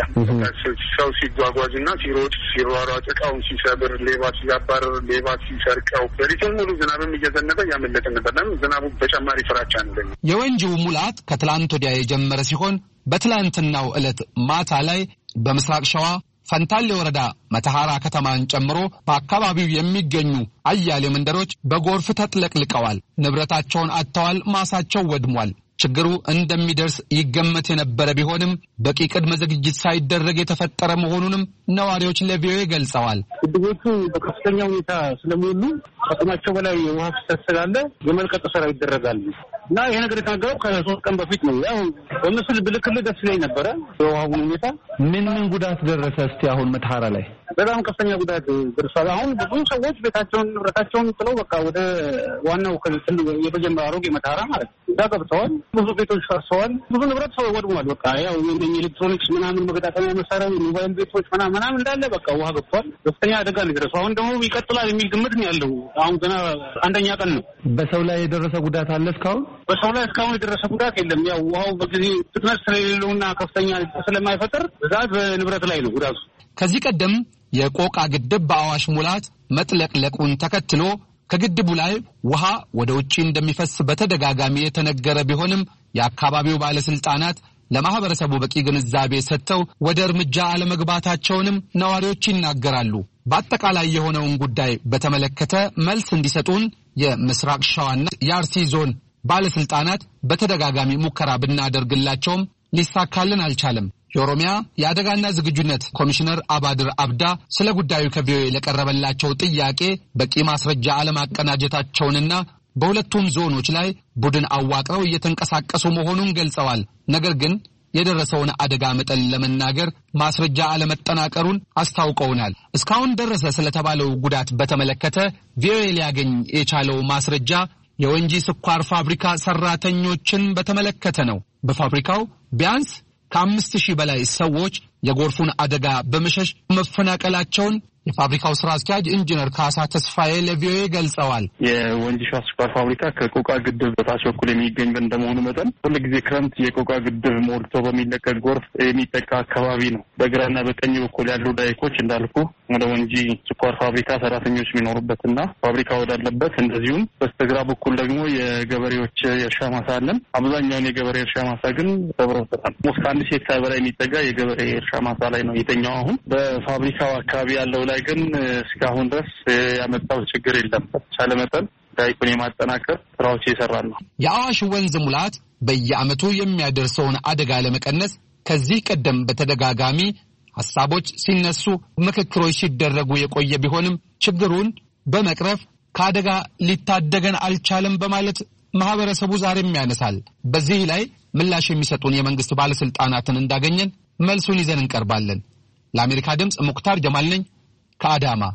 ሰው ሲጓጓዝና ሲሮጥ ሲሯሯጥ እቃውን ሲሰብር፣ ሌባ ሲያባርር፣ ሌባ ሲሰርቀው ሌሊቱን ሙሉ ዝናብም እየዘነበ ያመለጠን ነበር። ለምን ዝናቡ ተጨማሪ ፍራቻ ነው። የወንጂው ሙላት ከትላንት ወዲያ የጀመረ ሲሆን በትላንትናው ዕለት ማታ ላይ በምስራቅ ሸዋ ፈንታሌ ወረዳ መተሐራ ከተማን ጨምሮ በአካባቢው የሚገኙ አያሌ መንደሮች በጎርፍ ተጥለቅልቀዋል። ንብረታቸውን አጥተዋል። ማሳቸው ወድሟል። ችግሩ እንደሚደርስ ይገመት የነበረ ቢሆንም በቂ ቅድመ ዝግጅት ሳይደረግ የተፈጠረ መሆኑንም ነዋሪዎች ለቪኦኤ ገልጸዋል። ግድቦቹ በከፍተኛ ሁኔታ ስለሞሉ አቅማቸው በላይ የውሃ ፍሰት ስላለ የመልቀቅ ስራ ይደረጋል እና ይሄ ነገር የተናገረው ከ3 ቀን በፊት ነው። ያው በምስል ብልክልህ ደስ ይለኝ ነበረ። የውሃውን ሁኔታ ምን ጉዳት ደረሰ? እስቲ አሁን መተሐራ ላይ በጣም ከፍተኛ ጉዳት ደርሷል። አሁን ብዙ ሰዎች ቤታቸውን ንብረታቸውን ጥለው በቃ ወደ ዋናው የመጀመሪያ አሮጌ መተሐራ ማለት እዛ ገብተዋል። ብዙ ቤቶች ፈርሰዋል። ብዙ ንብረት ሰው ወድሟል። በቃ ያው ኤሌክትሮኒክስ ምናምን መገጣጠሚያ መሳሪያ፣ ሞባይል ቤቶች ምናምን እንዳለ በቃ ውሃ ገብቷል። ከፍተኛ አደጋ ነው የደረሰው። አሁን ደግሞ ይቀጥላል የሚል ግምት ነው ያለው። አሁን ገና 1ኛ ቀን ነው። በሰው ላይ የደረሰ ጉዳት አለ? እስካሁን በሰው ላይ እስካሁን የደረሰ ጉዳት የለም። ያው ውሃው በጊዜ ፍጥነት ስለሌለውና ከፍተኛ ስለማይፈጠር ብዛት በንብረት ላይ ነው ጉዳቱ። ከዚህ ቀደም የቆቃ ግድብ በአዋሽ ሙላት መጥለቅለቁን ተከትሎ ከግድቡ ላይ ውሃ ወደ ውጪ እንደሚፈስ በተደጋጋሚ የተነገረ ቢሆንም የአካባቢው ባለስልጣናት ለማህበረሰቡ በቂ ግንዛቤ ሰጥተው ወደ እርምጃ አለመግባታቸውንም ነዋሪዎች ይናገራሉ። በአጠቃላይ የሆነውን ጉዳይ በተመለከተ መልስ እንዲሰጡን የምስራቅ ሸዋና የአርሲ ዞን ባለስልጣናት በተደጋጋሚ ሙከራ ብናደርግላቸውም ሊሳካልን አልቻለም። የኦሮሚያ የአደጋና ዝግጁነት ኮሚሽነር አባድር አብዳ ስለ ጉዳዩ ከቪኦኤ ለቀረበላቸው ጥያቄ በቂ ማስረጃ አለማቀናጀታቸውንና በሁለቱም ዞኖች ላይ ቡድን አዋቅረው እየተንቀሳቀሱ መሆኑን ገልጸዋል። ነገር ግን የደረሰውን አደጋ መጠን ለመናገር ማስረጃ አለመጠናቀሩን አስታውቀውናል። እስካሁን ደረሰ ስለተባለው ጉዳት በተመለከተ ቪኦኤ ሊያገኝ የቻለው ማስረጃ የወንጂ ስኳር ፋብሪካ ሰራተኞችን በተመለከተ ነው። በፋብሪካው ቢያንስ ከ5000 በላይ ሰዎች የጎርፉን አደጋ በመሸሽ መፈናቀላቸውን የፋብሪካው ስራ አስኪያጅ ኢንጂነር ካሳ ተስፋዬ ለቪኦኤ ገልጸዋል። የወንጂ ስኳር ፋብሪካ ከቆቃ ግድብ በታች በኩል የሚገኝ እንደመሆኑ መጠን ሁሉ ጊዜ ክረምት የቆቃ ግድብ ሞልቶ በሚለቀቅ ጎርፍ የሚጠቃ አካባቢ ነው። በግራና በቀኝ በኩል ያሉ ዳይኮች እንዳልኩ ወደ ወንጂ ስኳር ፋብሪካ ሰራተኞች የሚኖሩበትና ፋብሪካ ወዳለበት፣ እንደዚሁም በስተግራ በኩል ደግሞ የገበሬዎች የእርሻ ማሳ አለን። አብዛኛውን የገበሬ እርሻ ማሳ ግን ተብሮታል። እስከ 1000 ሄክታር በላይ የሚጠጋ የገበሬ እርሻ ማሳ ላይ ነው የተኛው። አሁን በፋብሪካው አካባቢ ያለው ላይ ግን እስካሁን ድረስ ያመጣው ችግር የለም። በተቻለ መጠን ዳይኮን የማጠናከር ስራዎች እየሰራን ነው። የአዋሽ ወንዝ ሙላት በየዓመቱ የሚያደርሰውን አደጋ ለመቀነስ ከዚህ ቀደም በተደጋጋሚ ሐሳቦች ሲነሱ፣ ምክክሮች ሲደረጉ የቆየ ቢሆንም ችግሩን በመቅረፍ ከአደጋ ሊታደገን አልቻለም በማለት ማህበረሰቡ ዛሬም ያነሳል። በዚህ ላይ ምላሽ የሚሰጡን የመንግስት ባለስልጣናትን እንዳገኘን መልሱን ይዘን እንቀርባለን። ለአሜሪካ ድምፅ ሙክታር ጀማል ነኝ ከአዳማ።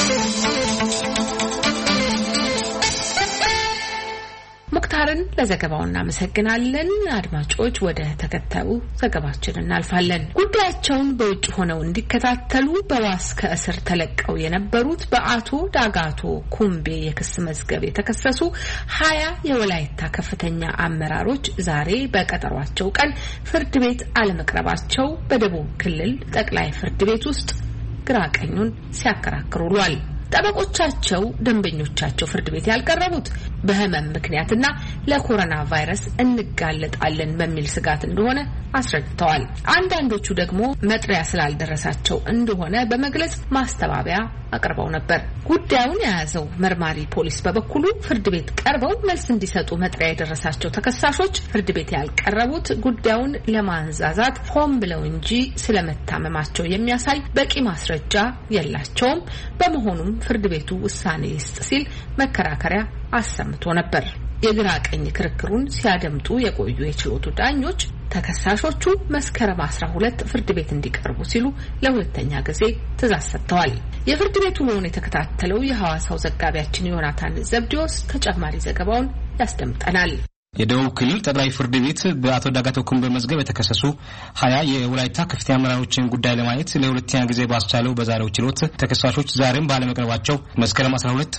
ሙክታርን ለዘገባው እናመሰግናለን። አድማጮች ወደ ተከታዩ ዘገባችን እናልፋለን። ጉዳያቸውን በውጭ ሆነው እንዲከታተሉ በዋስ ከእስር ተለቀው የነበሩት በአቶ ዳጋቶ ኩምቤ የክስ መዝገብ የተከሰሱ 20 የወላይታ ከፍተኛ አመራሮች ዛሬ በቀጠሯቸው ቀን ፍርድ ቤት አለመቅረባቸው በደቡብ ክልል ጠቅላይ ፍርድ ቤት ውስጥ ግራ ቀኙን ሲያከራክሩ ውሏል። ጠበቆቻቸው ደንበኞቻቸው ፍርድ ቤት ያልቀረቡት በህመም ምክንያትና ለኮሮና ቫይረስ እንጋለጣለን በሚል ስጋት እንደሆነ አስረድተዋል። አንዳንዶቹ ደግሞ መጥሪያ ስላልደረሳቸው እንደሆነ በመግለጽ ማስተባበያ አቅርበው ነበር። ጉዳዩን የያዘው መርማሪ ፖሊስ በበኩሉ ፍርድ ቤት ቀርበው መልስ እንዲሰጡ መጥሪያ የደረሳቸው ተከሳሾች ፍርድ ቤት ያልቀረቡት ጉዳዩን ለማንዛዛት ሆን ብለው እንጂ ስለመታመማቸው የሚያሳይ በቂ ማስረጃ የላቸውም። በመሆኑም ፍርድ ቤቱ ውሳኔ ይስጥ ሲል መከራከሪያ አሰምቶ ነበር። የግራ ቀኝ ክርክሩን ሲያደምጡ የቆዩ የችሎቱ ዳኞች ተከሳሾቹ መስከረም 12 ፍርድ ቤት እንዲቀርቡ ሲሉ ለሁለተኛ ጊዜ ትዕዛዝ ሰጥተዋል። የፍርድ ቤቱ ውሎውን የተከታተለው የሐዋሳው ዘጋቢያችን ዮናታን ዘብዲዮስ ተጨማሪ ዘገባውን ያስደምጠናል። የደቡብ ክልል ጠቅላይ ፍርድ ቤት በአቶ ዳጋቶ ኩምቤ መዝገብ የተከሰሱ 20 የወላይታ ከፍተኛ አመራሮችን ጉዳይ ለማየት ለሁለተኛ ጊዜ ባስቻለው በዛሬው ችሎት ተከሳሾች ዛሬም ባለመቅረባቸው መስከረም 12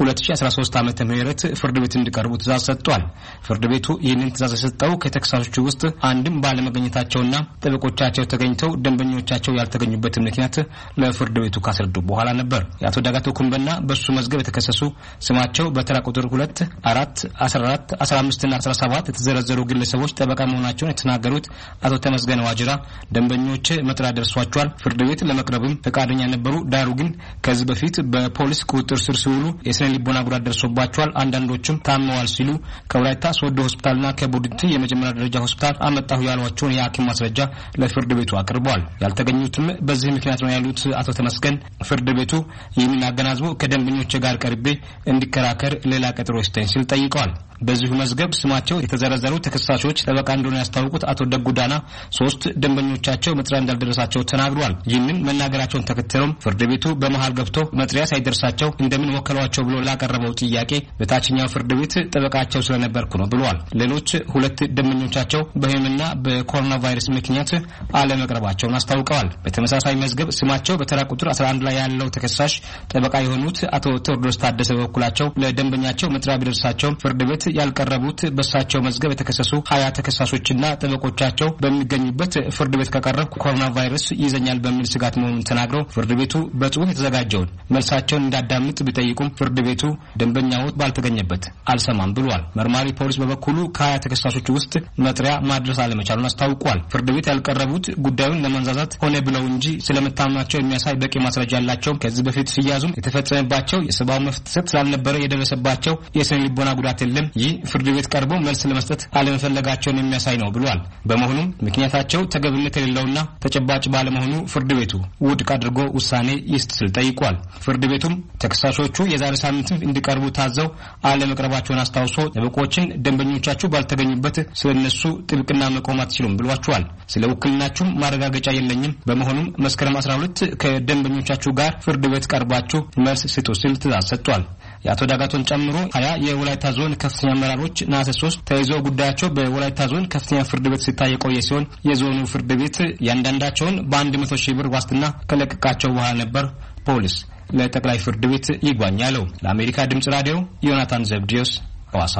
2013 ዓመተ ምህረት ፍርድ ቤት እንዲቀርቡ ትዕዛዝ ሰጥቷል። ፍርድ ቤቱ ይህንን ትዕዛዝ የሰጠው ከተከሳሾቹ ውስጥ አንድም ባለመገኘታቸውና ጠበቆቻቸው ተገኝተው ደንበኞቻቸው ያልተገኙበት ምክንያት ለፍርድ ቤቱ ካስረዱ በኋላ ነበር። የአቶ ዳጋቶ ኩምቤና በሱ መዝገብ የተከሰሱ ስማቸው በተራ ቁጥር 2 4 14 15 እና 17 የተዘረዘሩ ግለሰቦች ጠበቃ መሆናቸውን የተናገሩት አቶ ተመስገን ዋጅራ ደንበኞች መጥሪያ ደርሷቸዋል፣ ፍርድ ቤት ለመቅረብም ፈቃደኛ ነበሩ። ዳሩ ግን ከዚህ በፊት በፖሊስ ቁጥጥር ስር ሲውሉ የስነ ልቦና ጉዳት ደርሶባቸዋል፣ አንዳንዶችም ታመዋል ሲሉ ከወላይታ ሶዶ ሆስፒታልና ከቦዲቲ የመጀመሪያ ደረጃ ሆስፒታል አመጣሁ ያሏቸውን የሐኪም ማስረጃ ለፍርድ ቤቱ አቅርበዋል። ያልተገኙትም በዚህ ምክንያት ነው ያሉት አቶ ተመስገን ፍርድ ቤቱ ይህንን አገናዝቦ ከደንበኞች ጋር ቀርቤ እንዲከራከር ሌላ ቀጠሮ ይስጠኝ ሲል ጠይቀዋል። በዚሁ መዝገብ ስማቸው የተዘረዘሩ ተከሳሾች ጠበቃ እንደሆነ ያስታወቁት አቶ ደጉዳና 3 ደንበኞቻቸው መጥሪያ እንዳልደረሳቸው ተናግረዋል። ይህንን መናገራቸውን ተከትሎም ፍርድ ቤቱ በመሃል ገብቶ መጥሪያ ሳይደርሳቸው እንደምን ወከሏቸው ብሎ ላቀረበው ጥያቄ በታችኛው ፍርድ ቤት ጠበቃቸው ስለነበርኩ ነው ብለዋል። ሌሎች 2 ደንበኞቻቸው በህመምና በኮሮና ቫይረስ ምክንያት አለመቅረባቸውን አስታውቀዋል። በተመሳሳይ መዝገብ ስማቸው በተራ ቁጥር 11 ላይ ያለው ተከሳሽ ጠበቃ የሆኑት አቶ ቴዎድሮስ ታደሰ በበኩላቸው ለደንበኛቸው መጥሪያ ቢደርሳቸው ፍርድ ቤት ያልቀረቡት በሳቸው መዝገብ የተከሰሱ 20 ተከሳሾችና ጠበቆቻቸው በሚገኙበት ፍርድ ቤት ከቀረብ ኮሮና ቫይረስ ይዘኛል በሚል ስጋት መሆኑን ተናግረው ፍርድ ቤቱ በጽሁፍ የተዘጋጀውን መልሳቸውን እንዳዳምጥ ቢጠይቁም ፍርድ ቤቱ ደንበኛው ባልተገኘበት አልሰማም ብሏል። መርማሪ ፖሊስ በበኩሉ ከ20 ተከሳሾች ውስጥ መጥሪያ ማድረስ አለመቻሉን አስታውቋል። ፍርድ ቤት ያልቀረቡት ጉዳዩን ለማንዛዛት ሆነ ብለው እንጂ ስለመታመናቸው የሚያሳይ በቂ ማስረጃ ያላቸው ከዚህ በፊት ሲያዙም የተፈጸመባቸው የሰብአዊ መብት ጥሰት ስላልነበረ የደረሰባቸው የስነ ልቦና ጉዳት የለም። ይህ ፍርድ ቤት ቀርበው መልስ ለመስጠት አለመፈለጋቸውን የሚያሳይ ነው ብሏል። በመሆኑም ምክንያታቸው ተገቢነት የሌለውና ተጨባጭ ባለመሆኑ ፍርድ ቤቱ ውድቅ አድርጎ ውሳኔ ይስጥ ሲል ጠይቋል። ፍርድ ቤቱም ተከሳሾቹ የዛሬ ሳምንት እንዲቀርቡ ታዘው አለመቅረባቸውን አስታውሶ ጠበቆችን ደንበኞቻችሁ ባልተገኙበት ስለነሱ ጥብቅና መቆም አትችሉም ብሏቸዋል። ስለ ውክልናችሁም ማረጋገጫ የለኝም፣ በመሆኑም መስከረም 12 ከደንበኞቻችሁ ጋር ፍርድ ቤት ቀርባችሁ መልስ ስጡ ሲል ትዕዛዝ ሰጥቷል። የአቶ ዳጋቶን ጨምሮ 20 የወላይታ ዞን ከፍተኛ አመራሮች ነሐሴ 3 ተይዘው ጉዳያቸው በወላይታ ዞን ከፍተኛ ፍርድ ቤት ሲታይ የቆየ ሲሆን የዞኑ ፍርድ ቤት ያንዳንዳቸውን በ100 ሺህ ብር ዋስትና ከለቀቃቸው በኋላ ነበር ፖሊስ ለጠቅላይ ፍርድ ቤት ይግባኝ ያለው። ለአሜሪካ ድምጽ ራዲዮ ዮናታን ዘብዲዮስ ሐዋሳ።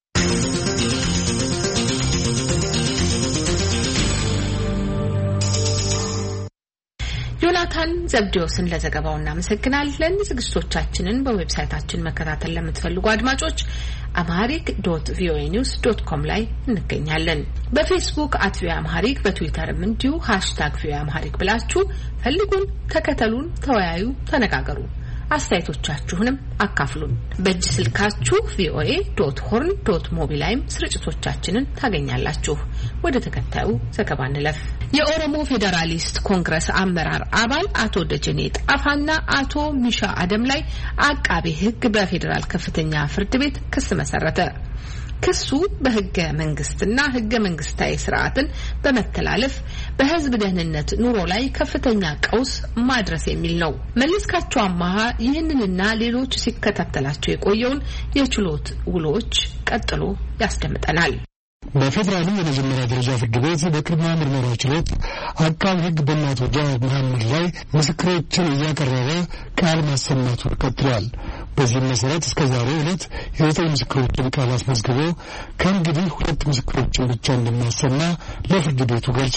ዮናታን ዘብዲዮስን ለዘገባው እናመሰግናለን። ዝግጅቶቻችንን በዌብሳይታችን መከታተል ለምትፈልጉ አድማጮች amharic.voanews.com ላይ እንገኛለን። በፌስቡክ @voaamharic በትዊተርም እንዲሁ #voaamharic ብላችሁ ፈልጉን፣ ተከተሉን፣ ተወያዩ፣ ተነጋገሩ። አስተያየቶቻችሁንም አካፍሉን። በእጅ ስልካችሁ voa.horn.mobi ላይም ስርጭቶቻችንን ታገኛላችሁ። ወደ ተከታዩ ዘገባ እንለፍ። የኦሮሞ ፌዴራሊስት ኮንግረስ አመራር አባል አቶ ደጀኔ ጣፋና አቶ ሚሻ አደም ላይ አቃቤ ሕግ በፌዴራል ከፍተኛ ፍርድ ቤት ክስ መሰረተ። ክሱ በህገ መንግስትና ህገ መንግስታዊ ስርዓትን በመተላለፍ በህዝብ ደህንነት ኑሮ ላይ ከፍተኛ ቀውስ ማድረስ የሚል ነው። መለስካቸው አማሃ ይህንንና ሌሎች ሲከታተላቸው የቆየውን የችሎት ውሎች ቀጥሎ ያስደምጠናል። በፌዴራሉ የመጀመሪያ ደረጃ ፍርድ ቤት በቅድመ ምርመራ ችሎት አቃቤ ሕግ በአቶ ጃዋር መሐመድ ላይ ምስክሮችን እያቀረበ ቃል ማሰማቱን ቀጥሏል። በዚህም መሰረት እስከ ዛሬ ዕለት የ9 ምስክሮችን ቃል አስመዝግቦ ከእንግዲህ 2 ምስክሮችን ብቻ እንደሚያሰማ ለፍርድ ቤቱ ገልጿል።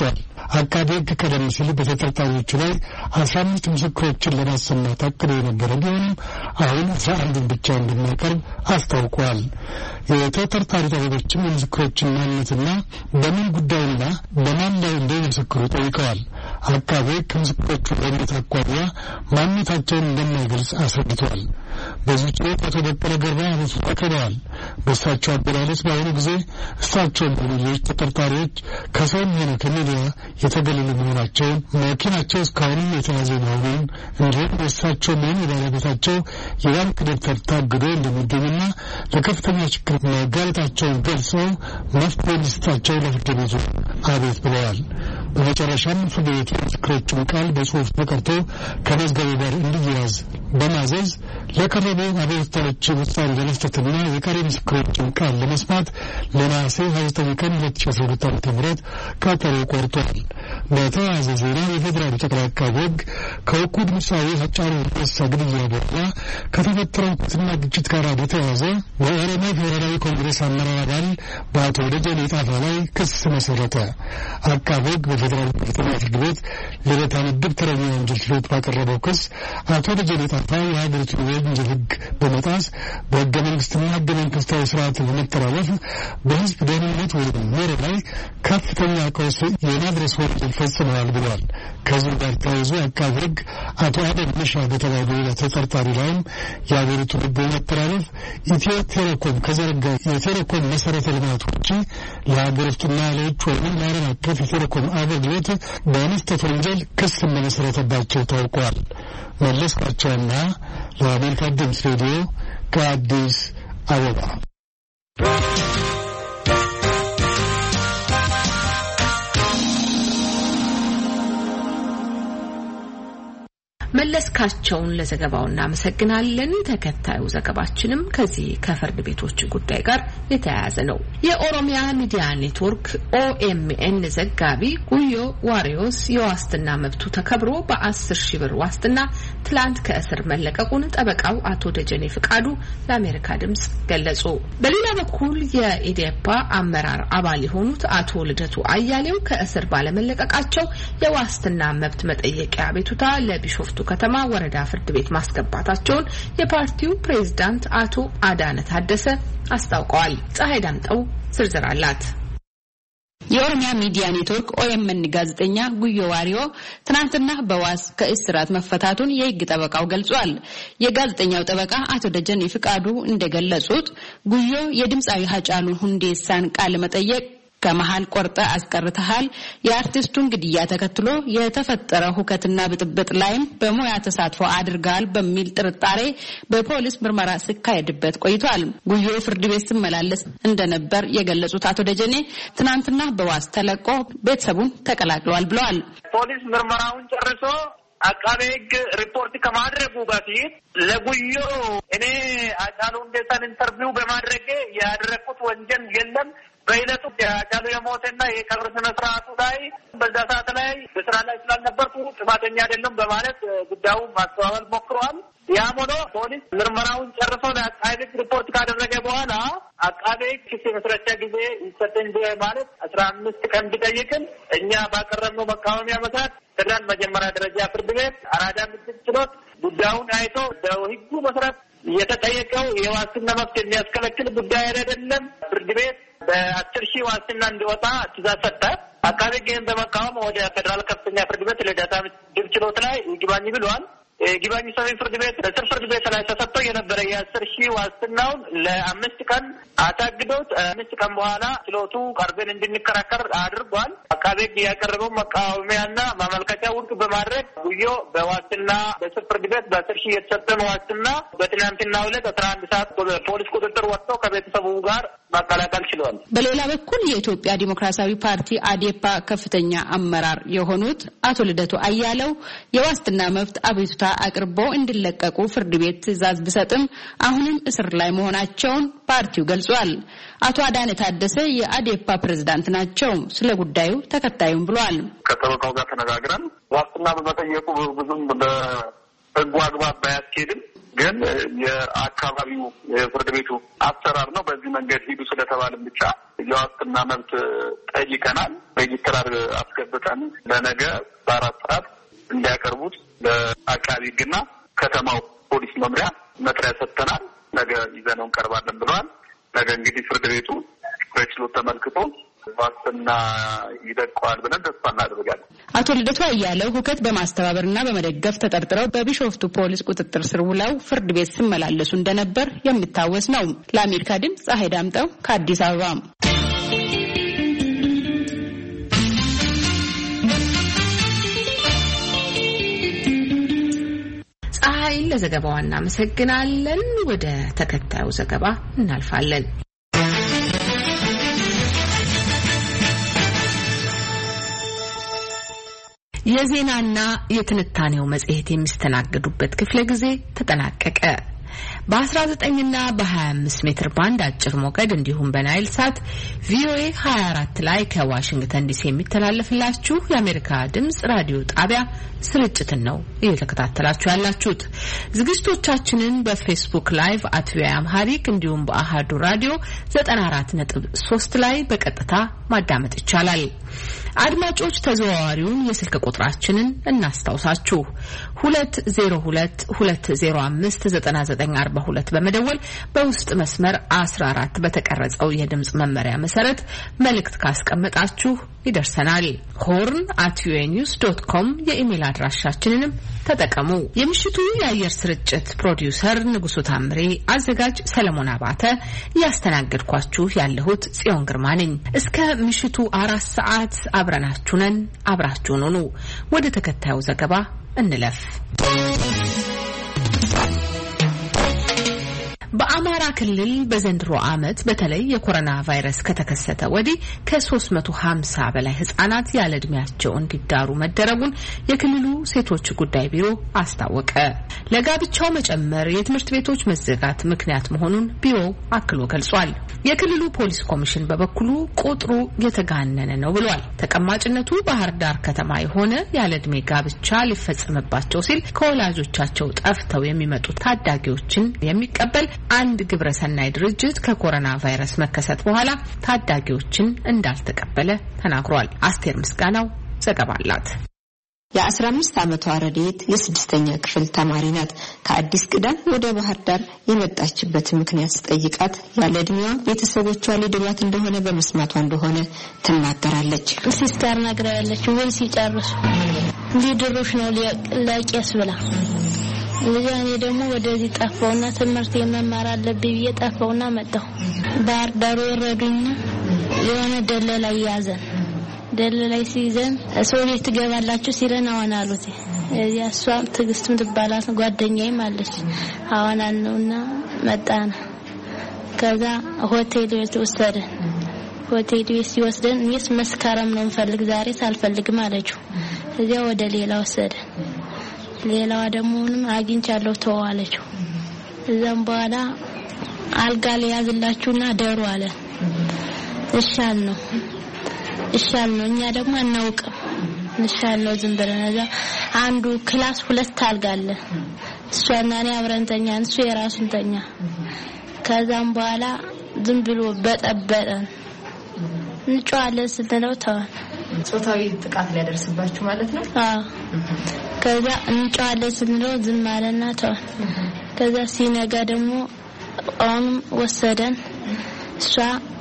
አቃቤ ሕግ ቀደም ሲል በተጠርጣሪዎቹ ላይ 15 ምስክሮችን ለማሰማት አቅዶ የነበረ ቢሆንም አሁን 11ን ብቻ እንደሚያቀርብ አስታውቋል። የተጠርጣሪ ጠበቆችም የምስክሮችን ማንነትና በምን ጉዳይና በማን ላይ እንደሚመሰክሩ ጠይቀዋል። አቃቤ ሕግ ምስክሮቹ በእምነት አኳያ ማንነታቸውን እንደማይገልጽ አስረድተዋል። በዚህ ችሎት አቶ በቀለ ገርባ አቤቱታ አቅርበዋል። በእሳቸው አገላለጽ በአሁኑ ጊዜ እሳቸውን ሌሎች ተጠርጣሪዎች ከሰውም ሆነ ከሚዲያ የተገለሉ መሆናቸውን፣ መኪናቸው እስካሁንም የተያዘ መሆኑን እንዲሁም የእሳቸውም ሆነ የባለቤታቸው የባንክ ደብተር ታግዶ እንደሚገኝና ለከፍተኛ ችግር መጋለጣቸውን ገልጸው መፍትሄ እንዲሰጣቸው ለፍርድ ቤቱ አቤት ብለዋል። በመጨረሻም ፍርድ ቤቱ ምስክሮቹን ቃል በጽሁፍ ተቀርቶ ከመዝገቡ ጋር እንዲያያዝ በማዘዝ ለቀረቡ አቤቱታዎች ውሳኔ ለመስጠትና የቀሪ ምስክሮችን ቃል ለመስማት ለነሐሴ 29 ቀን 2012 ዓ.ም ቀጠሮ ቆርጧል። በተያያዘ ዜና የፌዴራል ጠቅላይ አቃቤ ሕግ ከእውቁ ድምፃዊ ሃጫሉ ሁንዴሳ ግድያ በኋላ ከተፈጠረው ሁከትና ግጭት ጋር በተያያዘ በኦሮሚያ ብሔራዊ ኮንግሬስ አመራር አባል በአቶ ደጀኔ ጣፋ ላይ ክስ መሰረተ። አቃቤ ሕግ በፌዴራል ከፍተኛ ፍርድ ቤት ልደታ ምድብ ተረኛ ወንጀል ችሎት ባቀረበው ክስ አቶ ደጀኔ ጣፋ የሀገሪቱን የወንጀል ሕግ በመጣስ በሕገ መንግስትና ሕገ መንግስታዊ ስርዓትን በመተላለፍ በህዝብ ደህንነት ወይም ኑሮ ላይ ከፍተኛ ቀውስ የማድረስ ወንጀል ፈጽመዋል ብሏል። ከዚህ ጋር ተያይዞ አቃቤ ሕግ አቶ አደም መሻ በተባሉ ተጠርጣሪ ላይም የሀገሪቱን ሕግ በመተላለፍ ኢትዮ ቴሌኮም ከዘረጋ የቴሌኮም መሰረተ ልማት ውጪ ለሀገር ውስጥና ለውጭ ወይም ለዓለም አቀፍ የቴሌኮም አገልግሎት በመስጠት ወንጀል ክስ እንደመሰረተባቸው ታውቋል። መለስካቸውና ለአሜሪካ ድምፅ ሬዲዮ ከአዲስ አበባ። መለስካቸውን ለዘገባው እናመሰግናለን። ተከታዩ ዘገባችንም ከዚህ ከፍርድ ቤቶች ጉዳይ ጋር የተያያዘ ነው። የኦሮሚያ ሚዲያ ኔትወርክ ኦኤምኤን ዘጋቢ ጉዮ ዋሪዮስ የዋስትና መብቱ ተከብሮ በ10,000 ብር ዋስትና ትላንት ከእስር መለቀቁን ጠበቃው አቶ ደጀኔ ፍቃዱ ለአሜሪካ ድምጽ ገለጹ። በሌላ በኩል የኢዴፓ አመራር አባል የሆኑት አቶ ልደቱ አያሌው ከእስር ባለመለቀቃቸው የዋስትና መብት መጠየቂያ አቤቱታ ለቢሾፍቱ ከተማ ወረዳ ፍርድ ቤት ማስገባታቸውን የፓርቲው ፕሬዝዳንት አቶ አዳነ ታደሰ አስታውቀዋል። ፀሐይ ዳምጠው ዝርዝር አላት። የኦሮሚያ ሚዲያ ኔትወርክ ኦኤምኤን ጋዜጠኛ ጉዮ ዋሪዮ ትናንትና በዋስ ከእስራት መፈታቱን የሕግ ጠበቃው ገልጿል። የጋዜጠኛው ጠበቃ አቶ ደጀኔ ፍቃዱ እንደገለጹት ጉዮ የድምጻዊ ሃጫሉ ሁንዴሳን ቃለ መጠየቅ ከመሃል ቆርጠ አስቀርተሃል፣ የአርቲስቱን ግድያ ተከትሎ የተፈጠረ ሁከትና ብጥብጥ ላይም በሙያ ተሳትፎ አድርጋል በሚል ጥርጣሬ በፖሊስ ምርመራ ሲካሄድበት ቆይቷል። ጉዮ ፍርድ ቤት ሲመላለስ እንደነበር የገለጹት አቶ ደጀኔ ትናንትና በዋስ ተለቆ ቤተሰቡን ተቀላቅለዋል ብለዋል። ፖሊስ ምርመራውን ጨርሶ አቃቤ ሕግ ሪፖርት ከማድረጉ በፊት ለጉዮ እኔ ሃጫሉ ሁንዴሳን ኢንተርቪው በማድረግ ያደረኩት ወንጀል የለም፣ በእለቱ ሃጫሉ የሞተና የቀብር ስነ ስርዓቱ ላይ በዛ ሰዓት ላይ በስራ ላይ ስላልነበርኩ ጥፋተኛ አይደለም በማለት ጉዳዩ ማስተባበል ሞክረዋል። ያም ሆኖ ፖሊስ ምርመራውን ጨርሶ ለአቃቤ ሕግ ሪፖርት ካደረገ በኋላ አቃቤ ሕግ ክስ የመስረቻ ጊዜ ይሰጠኝ ማለት 15 ቀን ቢጠይቅም እኛ ባቀረብነው መቃወሚያ መሰረት ፌደራል መጀመሪያ ደረጃ ፍርድ ቤት አራዳ ምድብ ችሎት ጉዳዩን አይቶ በሕጉ መሰረት የተጠየቀው የዋስትና መብት የሚያስከለክል ጉዳይ አይደለም፣ ፍርድ ቤት በ10,000 ዋስትና እንዲወጣ ትዕዛዝ ሰጠ። አቃቤ ሕግን በመቃወም ወደ ፌደራል ከፍተኛ ፍርድ ቤት ልደታ ምድብ ችሎት ላይ ይግባኝ ብሏል። ይግባኝ ሰሚ ፍርድ ቤት በስር ፍርድ ቤት ላይ ተሰጥቶ የነበረ የ10,000 ዋስትናውን ለ5 ቀን አታግዶት 5 ቀን በኋላ ችሎቱ ቀርበን እንድንከራከር አድርጓል። አቃቤ ሕግ ያቀረበው መቃወሚያና ማመልከቻ ውድቅ በማድረግ ጉዮ በዋስትና በስር ፍርድ ቤት በ10,000 የተሰጠን ዋስትና በትናንትናው ዕለት 11 ሰዓት ፖሊስ ቁጥጥር ወጥቶ ከቤተሰቡ ጋር ማቀላቀል ችሏል። በሌላ በኩል የኢትዮጵያ ዲሞክራሲያዊ ፓርቲ አዴፓ ከፍተኛ አመራር የሆኑት አቶ ልደቱ አያሌው የዋስትና መብት አቤቱታ አቅርቦ እንዲለቀቁ ፍርድ ቤት ትዕዛዝ ቢሰጥም አሁንም እስር ላይ መሆናቸውን ፓርቲው ገልጿል። አቶ አዳነ ታደሰ የአዴፓ ፕሬዝዳንት ናቸው። ስለ ጉዳዩ ተከታዩን ብለዋል። ከጠበቃው ጋር ተነጋግረን ዋስትና በመጠየቁ ብዙም በሕጉ አግባብ ባያስኬድም ግን የአካባቢው የፍርድ ቤቱ አሰራር ነው። በዚህ መንገድ ሂዱ ስለተባልን ብቻ የዋስትና መብት ጠይቀናል። ሬጅስትራር አስገብተን ለነገ በ4 ሰዓት እንዲያቀርቡት ለአቃቢ ሕግና ከተማው ፖሊስ መምሪያ መጥሪያ ሰጥተናል። ነገ ይዘነው እንቀርባለን ብለዋል። ነገ እንግዲህ ፍርድ ቤቱ በችሎት ተመልክቶ ዋስትና ይደቀዋል ብለን ተስፋ እናደርጋለን። አቶ ልደቱ አያሌው ሁከት በማስተባበርና በመደገፍ ተጠርጥረው በቢሾፍቱ ፖሊስ ቁጥጥር ስር ውለው ፍርድ ቤት ሲመላለሱ እንደነበር የሚታወስ ነው። ለአሜሪካ ድምፅ ፀሐይ ዳምጠው ከአዲስ አበባ። ፀሐይን ለዘገባዋ እናመሰግናለን። ወደ ተከታዩ ዘገባ እናልፋለን። የዜናና የትንታኔው መጽሔት የሚስተናገዱበት ክፍለ ጊዜ ተጠናቀቀ። በ19ና በ25 ሜትር ባንድ አጭር ሞገድ እንዲሁም በናይል ሳት ቪኦኤ 24 ላይ ከዋሽንግተን ዲሲ የሚተላለፍላችሁ የአሜሪካ ድምጽ ራዲዮ ጣቢያ ስርጭትን ነው እየተከታተላችሁ ያላችሁት። ዝግጅቶቻችንን በፌስቡክ ላይቭ @ቪኦኤ አምሃሪክ እንዲሁም በአሃዱ ራዲዮ 94.3 ላይ በቀጥታ ማዳመጥ ይቻላል። አድማጮች ተዘዋዋሪውን የስልክ ቁጥራችንን እናስታውሳችሁ 2022059942 በመደወል በውስጥ መስመር 14 በተቀረጸው የድምጽ መመሪያ መሰረት መልእክት ካስቀመጣችሁ ይደርሰናል። horn@voanews.com የኢሜል አድራሻችንንም ተጠቀሙ። የምሽቱ የአየር ስርጭት ፕሮዲዩሰር ንጉሱ ታምሬ፣ አዘጋጅ ሰለሞን አባተ፣ ያስተናገድኳችሁ ያለሁት ጽዮን ግርማ ነኝ። እስከ ምሽቱ 4 ሰዓት አብረናችሁ ነን። አብራችሁን ሁኑ። ወደ ተከታዩ ዘገባ እንለፍ። በአማራ ክልል በዘንድሮ ዓመት በተለይ የኮሮና ቫይረስ ከተከሰተ ወዲህ ከ350 በላይ ህጻናት ያለ እድሜያቸው እንዲዳሩ መደረጉን የክልሉ ሴቶች ጉዳይ ቢሮ አስታወቀ። ለጋብቻው መጨመር የትምህርት ቤቶች መዘጋት ምክንያት መሆኑን ቢሮው አክሎ ገልጿል። የክልሉ ፖሊስ ኮሚሽን በበኩሉ ቁጥሩ የተጋነነ ነው ብሏል። ተቀማጭነቱ ባህር ዳር ከተማ የሆነ ያለ እድሜ ጋብቻ ሊፈጸምባቸው ሲል ከወላጆቻቸው ጠፍተው የሚመጡ ታዳጊዎችን የሚቀበል አንድ ግብረሰናይ ድርጅት ከኮሮና ቫይረስ መከሰት በኋላ ታዳጊዎችን እንዳልተቀበለ ተናግሯል። አስቴር ምስጋናው ዘገባ አላት። የ15 ዓመቷ ረዴት የ6ኛ ክፍል ተማሪ ናት። ከአዲስ ቅዳም ወደ ባህር ዳር የመጣችበት ምክንያት ጠይቃት ያለ እድሜዋ ቤተሰቦቿ ሊድሯት እንደሆነ በመስማቷ እንደሆነ ትናገራለች። ሲስተር ነግራለች ወይ ሲጨርሱ ሊድሩሽ ነው ለቄስ ብላ ለዛኔ ደግሞ ወደዚህ ጠፋውና ትምህርት የመማር አለብኝ ብዬ ጠፋውና መጣሁ። ባህር ዳር ወረዱኝና የሆነ ደለላ ያዘን። ደለላይ ሲይዘን ሰው ቤት ትገባላችሁ ሲለን አዋን አሉት። ያሷም ትግስትም ትባላት ጓደኛዬም አለች። አዋን አልነውና መጣና ከዛ ሆቴል ቤት ወሰደን። ሆቴል ቤት ሲወስደን እኔስ መስከረም ነው እንፈልግ ዛሬ ሳልፈልግም አለችው። እዚያ ወደ ሌላ ወሰደን። ሌላዋ ደግሞ ምንም አግኝቻለሁ ተዋለችው። እዛም በኋላ አልጋ ሊያዝላችሁና ደሩ አለ። እሻል ነው እኛ ደግሞ አናውቅም። እሻል ነው ዝም ብለን እዛ አንዱ ክላስ 2 አልጋ አለ። እሷና እኔ አብረን ተኛን፣ እሱ የራሱን ተኛ። ከዛም በኋላ ዝም ብሎ በጠበጠን እንጫዋለን ስትለው ተዋል። ጾታዊ ጥቃት ሊያደርስባችሁ ማለት ነው? አዎ። ከዛ እንጫዋለን ስትለው ዝም አለና ተዋል። ከዛ ሲነጋ ደግሞ አሁንም ወሰደን። እሷ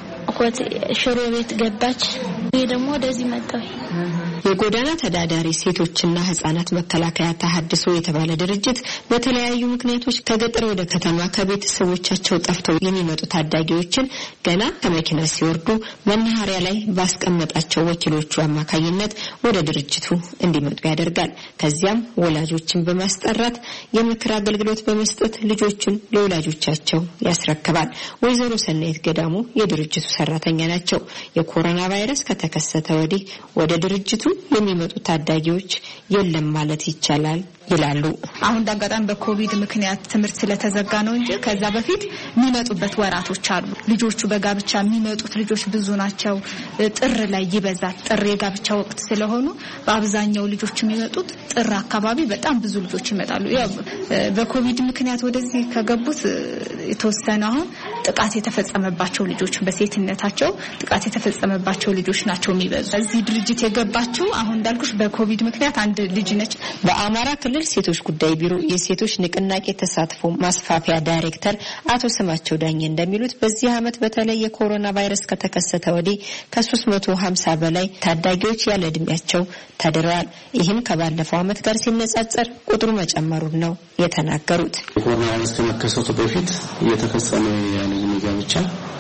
ሽሮ ቤት ገባች። ይሄ ደግሞ ወደዚህ መጣው። የጎዳና ተዳዳሪ ሴቶችና ህጻናት መከላከያ ተሐድሶ የተባለ ድርጅት በተለያዩ ምክንያቶች ከገጠር ወደ ከተማ ከቤተሰቦቻቸው ጠፍተው የሚመጡ ታዳጊዎችን ገና ከመኪና ሲወርዱ መናኸሪያ ላይ ባስቀመጣቸው ወኪሎቹ አማካኝነት ወደ ድርጅቱ እንዲመጡ ያደርጋል። ከዚያም ወላጆችን በማስጠራት የምክር አገልግሎት በመስጠት ልጆቹን ለወላጆቻቸው ያስረክባል። ወይዘሮ ሰናይት ገዳሙ የድርጅቱ ሰራተኛ ናቸው። የኮሮና ቫይረስ ከተከሰተ ወዲህ ወደ ድርጅቱ የሚመጡ ታዳጊዎች የለም ማለት ይቻላል ይላሉ። አሁን ዳጋጣን በኮቪድ ምክንያት ትምህርት ስለተዘጋ ነው እንጂ ከዛ በፊት የሚመጡበት ወራቶች አሉ። ልጆቹ በጋብቻ የሚመጡት ልጆች ብዙ ናቸው። ጥር ላይ ይበዛል። ጥር የጋብቻ ወቅት ስለሆኑ በአብዛኛው ልጆች የሚመጡት ጥር አካባቢ በጣም ብዙ ልጆች ይመጣሉ። ያው በኮቪድ ምክንያት ወደዚህ ከገቡት የተወሰነ አሁን ጥቃት የተፈጸመባቸው ልጆች በሴትነታቸው ጥቃት የተፈጸመባቸው ልጆች ናቸው የሚበዙ። እዚህ ድርጅት የገባቸው አሁን እንዳልኩሽ በኮቪድ ምክንያት አንድ ልጅ ነች። በአማራ ክልል ሴቶች ጉዳይ ቢሮ የሴቶች ንቅናቄ ተሳትፎ ማስፋፊያ ዳይሬክተር አቶ ስማቸው ዳኘ እንደሚሉት በዚህ ዓመት በተለይ የኮሮና ቫይረስ ከተከሰተ ወዲህ ከ350 በላይ ታዳጊዎች ያለ እድሜያቸው ተድረዋል። ይህም ከባለፈው ዓመት ጋር ሲነጻጸር ቁጥሩ መጨመሩን ነው የተናገሩት። ኮሮና ቫይረስ ከመከሰቱ በፊት የተፈጸመ ያለ እድሜ ጋብቻ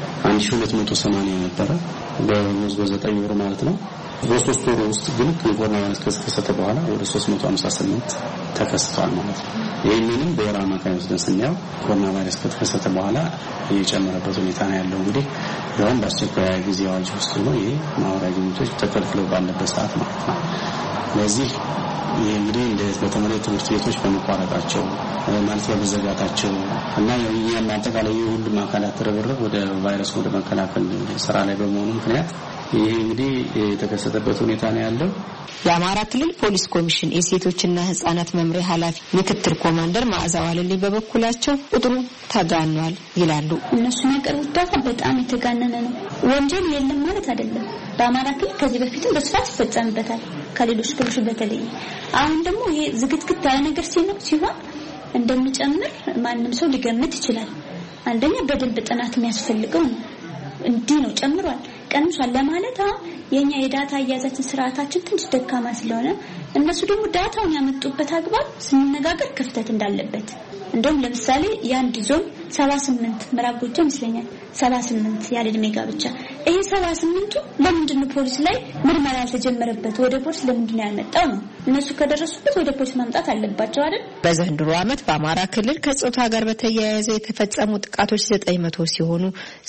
1280 ነበረ በ9 ወር ማለት ነው። በሶስት ወር ውስጥ ግን ኮሮና ቫይረስ ከተከሰተ በኋላ ወደ 358 ተከስቷል ማለት ነው። ይህንንም በወር አማካይ ወስደን ስናየው ኮሮና ቫይረስ ከተከሰተ በኋላ እየጨመረበት ሁኔታ ነው ያለው። እንግዲህ ያው በአስቸኳይ ጊዜ አዋጅ ውስጥ ነው ይሄ ማህበራዊ ግንኙነቶች ተከልክለው ባለበት ሰዓት ማለት ነው። ስለዚህ ይሄ እንግዲህ እንደ በተመረጡ ትምህርት ቤቶች በመቋረጣቸው ማለት በመዘጋታቸው እና የኛም አጠቃላይ የሁሉም አካላት ተረበረብ ወደ ቫይረስ ወደ መከላከል ስራ ላይ በመሆኑ ምክንያት ይሄ እንግዲህ የተከሰተበት ሁኔታ ነው ያለው። የአማራ ክልል ፖሊስ ኮሚሽን የሴቶችና ህጻናት መምሪያ ኃላፊ ምክትል ኮማንደር ማዕዛው አለልኝ በበኩላቸው ቁጥሩ ተጋኗል ይላሉ። እነሱ ያቀርቡት ዳታ በጣም የተጋነነ ነው። ወንጀል የለም ማለት አይደለም። በአማራ ክልል ከዚህ በፊትም በስፋት ይፈጸምበታል ከሌሎች ክልሎች በተለይ። አሁን ደግሞ ይሄ ዝግትግት ያለ ነገር ሲሆን እንደሚጨምር ማንም ሰው ሊገምት ይችላል። አንደኛ በደንብ ጥናት የሚያስፈልገው ነው። እንዲህ ነው ጨምሯል ቀንሷል ለማለት የኛ የዳታ አያያዛችን ስርዓታችን ትንሽ ደካማ ስለሆነ እነሱ ደግሞ ዳታውን ያመጡበት አግባብ ስንነጋገር ክፍተት እንዳለበት እንደውም ለምሳሌ የአንድ ዞን 78 ምዕራብ ጎጃም ይመስለኛል 78 ያለ እድሜ ጋብቻ ይሄ 78ቱ ለምንድነው ፖሊስ ላይ ምርመራ ያልተጀመረበት ወደ ፖሊስ ለምንድነው ያልመጣው ነው? እነሱ ከደረሱበት ወደ ፖሊስ ማምጣት አለባቸው አይደል? በዘንድሮ ዓመት በአማራ ክልል ከጾታ ጋር በተያያዘ የተፈጸሙ ጥቃቶች 900 ሲሆኑ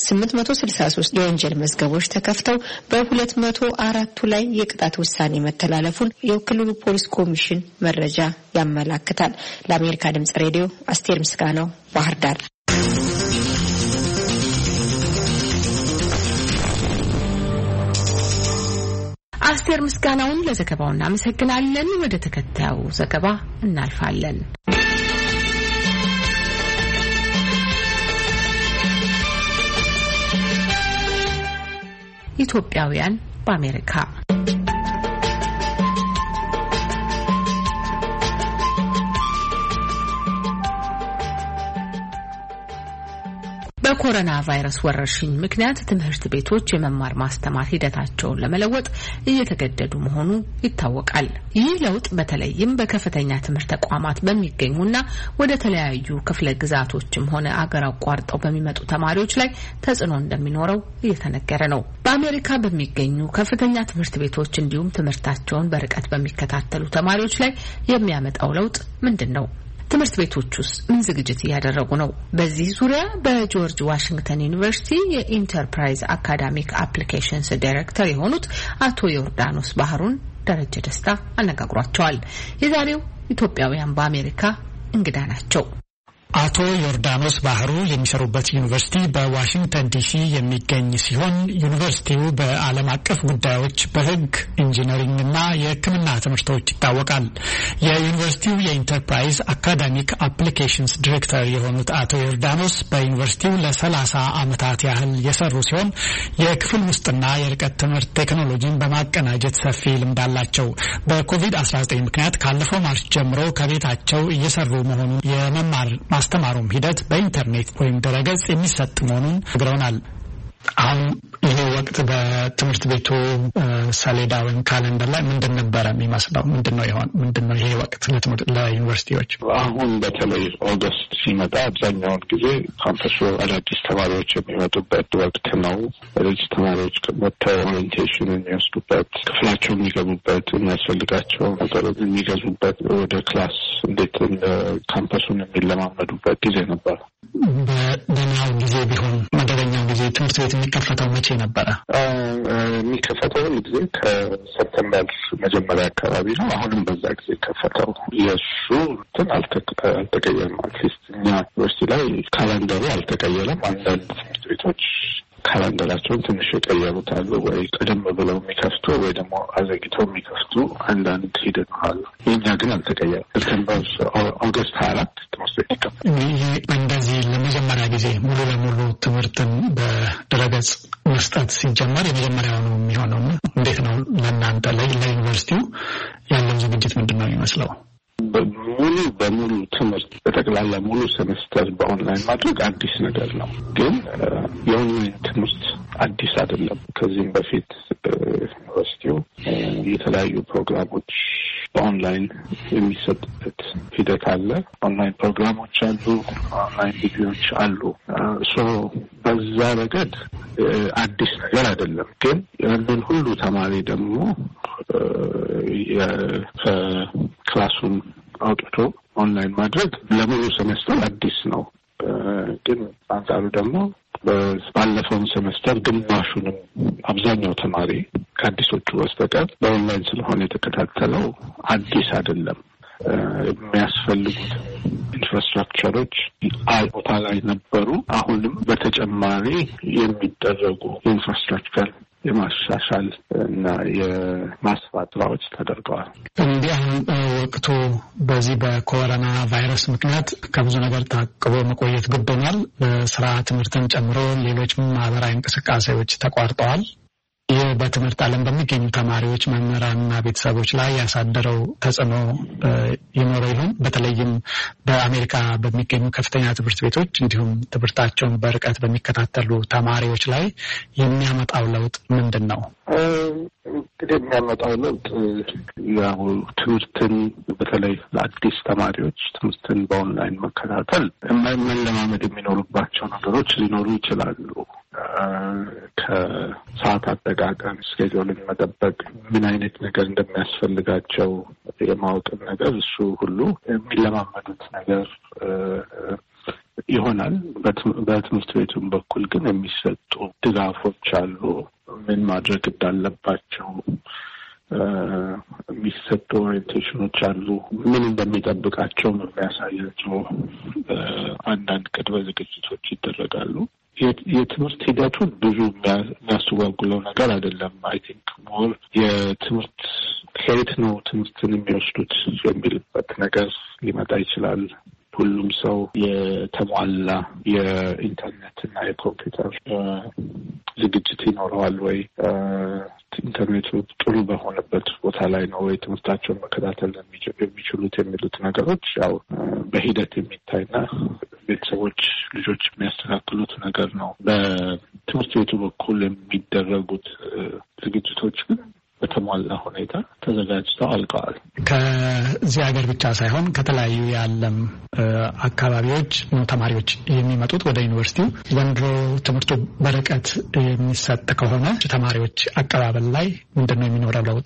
863 የወንጀል መዝገቦች ተከፍተው በ204ቱ ላይ የቅጣት ውሳኔ መተላለፉን የክልሉ ፖሊስ ኮሚሽን መረጃ ያመለክታል። ለአሜሪካ ድምጽ ሬዲዮ አስቴር ምስጋናው ባህር ዳር። አስቴር ምስጋናውን ለዘገባው እናመሰግናለን። ወደ ተከታዩ ዘገባ እናልፋለን። ኢትዮጵያውያን በአሜሪካ በኮሮና ቫይረስ ወረርሽኝ ምክንያት ትምህርት ቤቶች የመማር ማስተማር ሂደታቸውን ለመለወጥ እየተገደዱ መሆኑ ይታወቃል። ይህ ለውጥ በተለይም በከፍተኛ ትምህርት ተቋማት በሚገኙና ወደ ተለያዩ ክፍለ ግዛቶችም ሆነ አገር አቋርጠው በሚመጡ ተማሪዎች ላይ ተጽዕኖ እንደሚኖረው እየተነገረ ነው። በአሜሪካ በሚገኙ ከፍተኛ ትምህርት ቤቶች እንዲሁም ትምህርታቸውን በርቀት በሚከታተሉ ተማሪዎች ላይ የሚያመጣው ለውጥ ምንድን ነው? ትምህርት ቤቶች ውስጥ ምን ዝግጅት እያደረጉ ነው? በዚህ ዙሪያ በጆርጅ ዋሽንግተን ዩኒቨርሲቲ የኢንተርፕራይዝ አካዳሚክ አፕሊኬሽንስ ዳይሬክተር የሆኑት አቶ ዮርዳኖስ ባህሩን ደረጀ ደስታ አነጋግሯቸዋል። የዛሬው ኢትዮጵያውያን በአሜሪካ እንግዳ ናቸው። አቶ ዮርዳኖስ ባህሩ የሚሰሩበት ዩኒቨርሲቲ በዋሽንግተን ዲሲ የሚገኝ ሲሆን ዩኒቨርሲቲው በዓለም አቀፍ ጉዳዮች፣ በሕግ፣ ኢንጂነሪንግና የሕክምና ትምህርቶች ይታወቃል። የዩኒቨርሲቲው የኢንተርፕራይዝ አካዳሚክ አፕሊኬሽንስ ዲሬክተር የሆኑት አቶ ዮርዳኖስ በዩኒቨርሲቲው ለ30 ዓመታት ያህል የሰሩ ሲሆን የክፍል ውስጥና የርቀት ትምህርት ቴክኖሎጂን በማቀናጀት ሰፊ ልምድ አላቸው። በኮቪድ-19 ምክንያት ካለፈው ማርች ጀምሮ ከቤታቸው እየሰሩ መሆኑን የመማር ማስተማሩም ሂደት በኢንተርኔት ወይም ድረገጽ የሚሰጥ መሆኑን ነግረውናል። አሁን ይሄ ወቅት በትምህርት ቤቱ ሰሌዳ ወይም ካሌንደር ላይ ምንድን ነበረ የሚመስለው? ምንድነው ይሄ ወቅት ለዩኒቨርሲቲዎች? አሁን በተለይ ኦገስት ሲመጣ አብዛኛውን ጊዜ ካምፐሱ አዳዲስ ተማሪዎች የሚመጡበት ወቅት ነው። አዳዲስ ተማሪዎች መጥተው ኦሪንቴሽን የሚወስዱበት፣ ክፍላቸው የሚገቡበት፣ የሚያስፈልጋቸው ነገር የሚገዙበት፣ ወደ ክላስ እንዴት ካምፐሱን የሚለማመዱበት ጊዜ ነበር። በደህናው ጊዜ ቢሆን መደበኛው ጊዜ ትምህርት ቤት የሚከፈተው መቼ ነበረ? የሚከፈተው ጊዜ ከሰፕተምበር መጀመሪያ አካባቢ ነው። አሁንም በዛ ጊዜ ከፈተው የእሱ እንትን አልተቀየረም። አትሊስት እኛ ዩኒቨርሲቲ ላይ ካላንደሩ አልተቀየረም። አንዳንድ ትምህርት ቤቶች ካላንደራቸውን ትንሽ የቀየሩት አሉ፣ ወይ ቀደም ብለው የሚከፍቱ ወይ ደግሞ አዘግተው የሚከፍቱ አንዳንድ ሂደት አሉ። የእኛ ግን አልተቀየረም። ሰፕተምበር ኦገስት 24 ትምህርት ቤት ይከፈታል። ይሄ እንደዚህ ለመጀመሪያ ጊዜ ሙሉ ለሙሉ ትምህርትን በድረገጽ መስጠት ሲጀመር የመጀመሪያው ነው የሚሆነው። እንዴት ነው ለእናንተ ለዩኒቨርሲቲው ያለው ዝግጅት ምንድን ነው የሚመስለው? ሙሉ በሙሉ ትምህርት በጠቅላላ ሙሉ ሴሜስተር በኦንላይን ማድረግ አዲስ ነገር ነው። ግን የኦንላይን ትምህርት አዲስ አይደለም። ከዚህም በፊት ዩኒቨርሲቲው የተለያዩ ፕሮግራሞች በኦንላይን የሚሰጥበት ሂደት አለ። ኦንላይን ፕሮግራሞች አሉ፣ ኦንላይን ቪዲዮዎች አሉ። በዛ ረገድ አዲስ ነገር አይደለም። ግን ያንን ሁሉ ተማሪ ደግሞ ክላሱን አውጥቶ ኦንላይን ማድረግ ለሙሉ ሴሜስተር አዲስ ነው። ግን አንጻሩ ደግሞ ባለፈውን ሴሜስተር ግማሹንም አብዛኛው ተማሪ ከአዲሶቹ በስተቀር በኦንላይን ስለሆነ የተከታተለው አዲስ አይደለም። የሚያስፈልጉት ኢንፍራስትራክቸሮች ቦታ ላይ ነበሩ። አሁንም በተጨማሪ የሚደረጉ ኢንፍራስትራክቸር የማሻሻል እና የማስፋት ስራዎች ተደርገዋል። እንዲህ አሁን ወቅቱ በዚህ በኮሮና ቫይረስ ምክንያት ከብዙ ነገር ታቅቦ መቆየት ግድ ሆኗል። ስራ ትምህርትን ጨምሮ ሌሎች ማህበራዊ እንቅስቃሴዎች ተቋርጠዋል። ይህ በትምህርት ዓለም በሚገኙ ተማሪዎች፣ መምህራንና ቤተሰቦች ላይ ያሳደረው ተጽዕኖ ይኖረው ይሆን? በተለይም በአሜሪካ በሚገኙ ከፍተኛ ትምህርት ቤቶች እንዲሁም ትምህርታቸውን በርቀት በሚከታተሉ ተማሪዎች ላይ የሚያመጣው ለውጥ ምንድን ነው? እንግዲህ የሚያመጣው ለውጥ ያው ትምህርትን በተለይ ለአዲስ ተማሪዎች ትምህርትን በኦንላይን መከታተል መለማመድ የሚኖሩባቸው ነገሮች ሊኖሩ ይችላሉ። ከሰዓት አጠቃቀም ስኬጁልን መጠበቅ፣ ምን አይነት ነገር እንደሚያስፈልጋቸው የማወቅን ነገር እሱ ሁሉ የሚለማመዱት ነገር ይሆናል። በትምህርት ቤቱም በኩል ግን የሚሰጡ ድጋፎች አሉ። ምን ማድረግ እንዳለባቸው የሚሰጡ ኦሪየንቴሽኖች አሉ። ምን እንደሚጠብቃቸው የሚያሳያቸው አንዳንድ ቅድመ ዝግጅቶች ይደረጋሉ። የትምህርት ሂደቱን ብዙ የሚያስተጓጉለው ነገር አይደለም። አይ ቲንክ ሞር የትምህርት ከየት ነው ትምህርትን የሚወስዱት የሚልበት ነገር ሊመጣ ይችላል። ሁሉም ሰው የተሟላ የኢንተርኔት እና የኮምፒውተር ዝግጅት ይኖረዋል ወይ? ኢንተርኔቱ ጥሩ በሆነበት ቦታ ላይ ነው ወይ ትምህርታቸውን መከታተል የሚችሉት የሚሉት ነገሮች ያው በሂደት የሚታይና ቤተሰቦች ልጆች የሚያስተካክሉት ነገር ነው። በትምህርት ቤቱ በኩል የሚደረጉት ዝግጅቶች ግን በተሟላ ሁኔታ ተዘጋጅተው አልቀዋል። ከዚህ ሀገር ብቻ ሳይሆን ከተለያዩ የዓለም አካባቢዎች ነው ተማሪዎች የሚመጡት ወደ ዩኒቨርሲቲው። ዘንድሮ ትምህርቱ በርቀት የሚሰጥ ከሆነ ተማሪዎች አቀባበል ላይ ምንድን ነው የሚኖረው ለውጥ?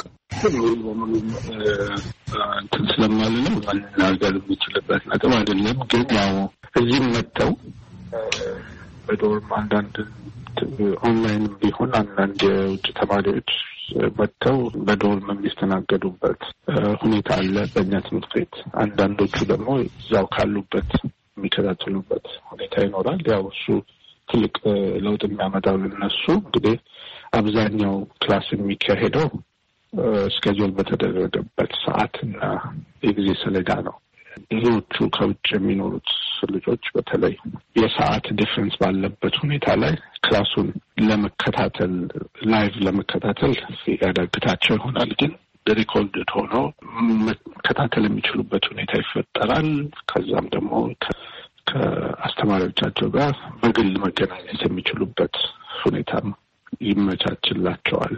እንትን ስለማልንም መናገር የሚችልበት ነጥብ አይደለም። ግን ያው እዚህም መጥተው በዶርም አንዳንድ ኦንላይን ቢሆን አንዳንድ የውጭ ተማሪዎች መጥተው በዶርም የሚስተናገዱበት ሁኔታ አለ በእኛ ትምህርት ቤት። አንዳንዶቹ ደግሞ እዛው ካሉበት የሚከታተሉበት ሁኔታ ይኖራል። ያው እሱ ትልቅ ለውጥ የሚያመጣው ለነሱ እንግዲህ አብዛኛው ክላስ የሚካሄደው ስኬጁል በተደረገበት ሰዓትና የጊዜ ሰሌዳ ነው። ብዙዎቹ ከውጭ የሚኖሩት ልጆች በተለይ የሰዓት ዲፍረንስ ባለበት ሁኔታ ላይ ክላሱን ለመከታተል ላይቭ ለመከታተል ያዳግታቸው ይሆናል። ግን ሪኮርድድ ሆኖ መከታተል የሚችሉበት ሁኔታ ይፈጠራል። ከዛም ደግሞ ከአስተማሪዎቻቸው ጋር በግል መገናኘት የሚችሉበት ሁኔታም ይመቻችላቸዋል።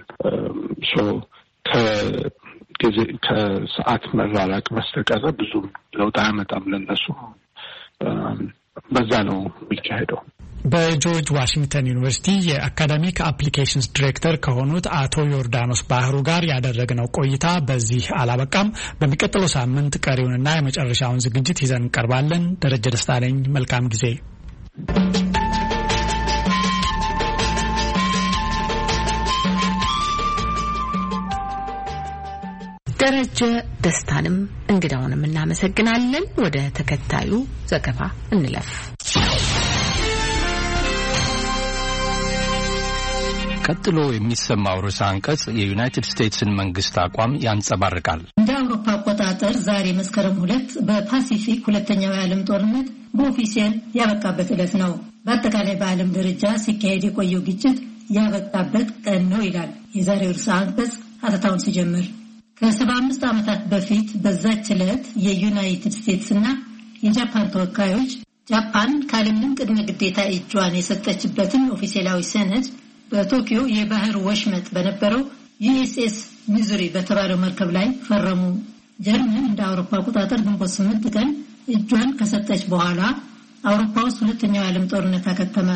ከሰዓት መራራቅ በስተቀር ብዙ ለውጥ አያመጣም ለነሱ። በዛ ነው የሚካሄደው። በጆርጅ ዋሽንግተን ዩኒቨርሲቲ የአካዳሚክ አፕሊኬሽንስ ዲሬክተር ከሆኑት አቶ ዮርዳኖስ ባህሩ ጋር ያደረግነው ቆይታ በዚህ አላበቃም። በሚቀጥለው ሳምንት ቀሪውንና የመጨረሻውን ዝግጅት ይዘን እንቀርባለን። ደረጀ ደስታ ነኝ። መልካም ጊዜ። ደረጀ ደስታንም እንግዳውንም እናመሰግናለን። ወደ ተከታዩ ዘገባ እንለፍ። ቀጥሎ የሚሰማው ርዕሰ አንቀጽ የዩናይትድ ስቴትስን መንግስት አቋም ያንጸባርቃል። እንደ አውሮፓ አቆጣጠር ዛሬ መስከረም 2 በፓሲፊክ ሁለተኛው የዓለም ጦርነት በኦፊሴል ያበቃበት ዕለት ነው። በአጠቃላይ በዓለም ደረጃ ሲካሄድ የቆየው ግጭት ያበቃበት ቀን ነው ይላል የዛሬው ርዕሰ አንቀጽ ሀተታውን ሲጀምር። ከ75 ዓመታት በፊት በዛች ዕለት የዩናይትድ ስቴትስና የጃፓን ተወካዮች ጃፓን ካለምንም ቅድመ ግዴታ እጇን የሰጠችበትን ኦፊሴላዊ ሰነድ በቶኪዮ የባህር ወሽመጥ በነበረው ዩኤስኤስ ሚዙሪ በተባለው መርከብ ላይ ፈረሙ። ጀርመን እንደ አውሮፓ አቆጣጠር ግንቦት 8 ቀን እጇን ከሰጠች በኋላ አውሮፓ ውስጥ ሁለተኛው የዓለም ጦርነት አከተመ።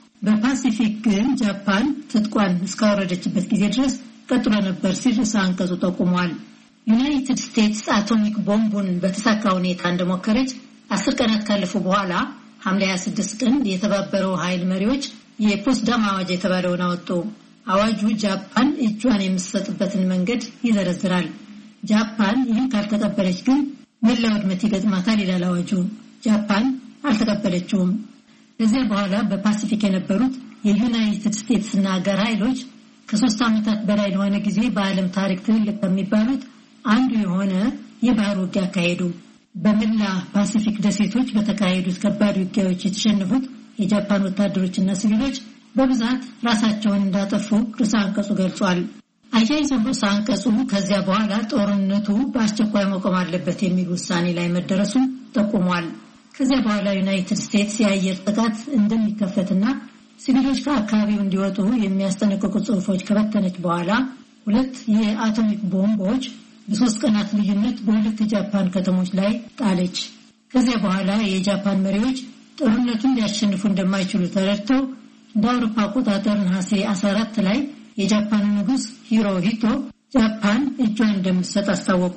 በፓሲፊክ ግን ጃፓን ትጥቋን እስካወረደችበት ጊዜ ድረስ ቀጥሎ ነበር ሲል ርዕሰ አንቀጹ ጠቁሟል። ዩናይትድ ስቴትስ አቶሚክ ቦምቡን በተሳካ ሁኔታ እንደሞከረች 10 ቀናት ካለፉ በኋላ ሐምሌ 26 ቀን የተባበረው ኃይል መሪዎች የፖስዳም አዋጅ የተባለውን አወጡ። አዋጁ ጃፓን እጇን የምትሰጥበትን መንገድ ይዘረዝራል። ጃፓን ይህን ካልተቀበለች ግን መላው ውድመት ይገጥማታል ይላል አዋጁ። ጃፓን አልተቀበለችውም። ከዚያ በኋላ በፓሲፊክ የነበሩት የዩናይትድ ስቴትስና አገር ኃይሎች ከ3 ዓመታት በላይ ለሆነ ጊዜ በዓለም ታሪክ ትልቅ ከሚባሉት አንዱ የሆነ የባህር ውጊያ አካሄዱ። በመላ ፓሲፊክ ደሴቶች በተካሄዱት ከባድ ውጊያዎች የተሸነፉት የጃፓን ወታደሮችና ሲቪሎች በብዛት ራሳቸውን እንዳጠፉ ርዕሰ አንቀጹ ገልጿል። አያይዘው ርዕሰ አንቀጹ ከዚያ በኋላ ጦርነቱ በአስቸኳይ መቆም አለበት የሚል ውሳኔ ላይ መደረሱን ጠቁሟል። ከዚያ በኋላ ዩናይትድ ስቴትስ የአየር ጥቃት እንደሚከፈትና ሲቪሎች ከአካባቢው እንዲወጡ የሚያስጠነቅቁ ጽሑፎች ከበተነች በኋላ 2 የአቶሚክ ቦምቦች በ3 ቀናት ልዩነት በ2 የጃፓን ከተሞች ላይ ጣለች። ከዚያ በኋላ የጃፓን መሪዎች ጦርነቱን ሊያሸንፉ እንደማይችሉ ተረድተው እንደ አውሮፓ አቆጣጠር ነሐሴ 14 ላይ የጃፓን ንጉሥ ሂሮሂቶ ጃፓን እጇን እንደምትሰጥ አስታወቁ።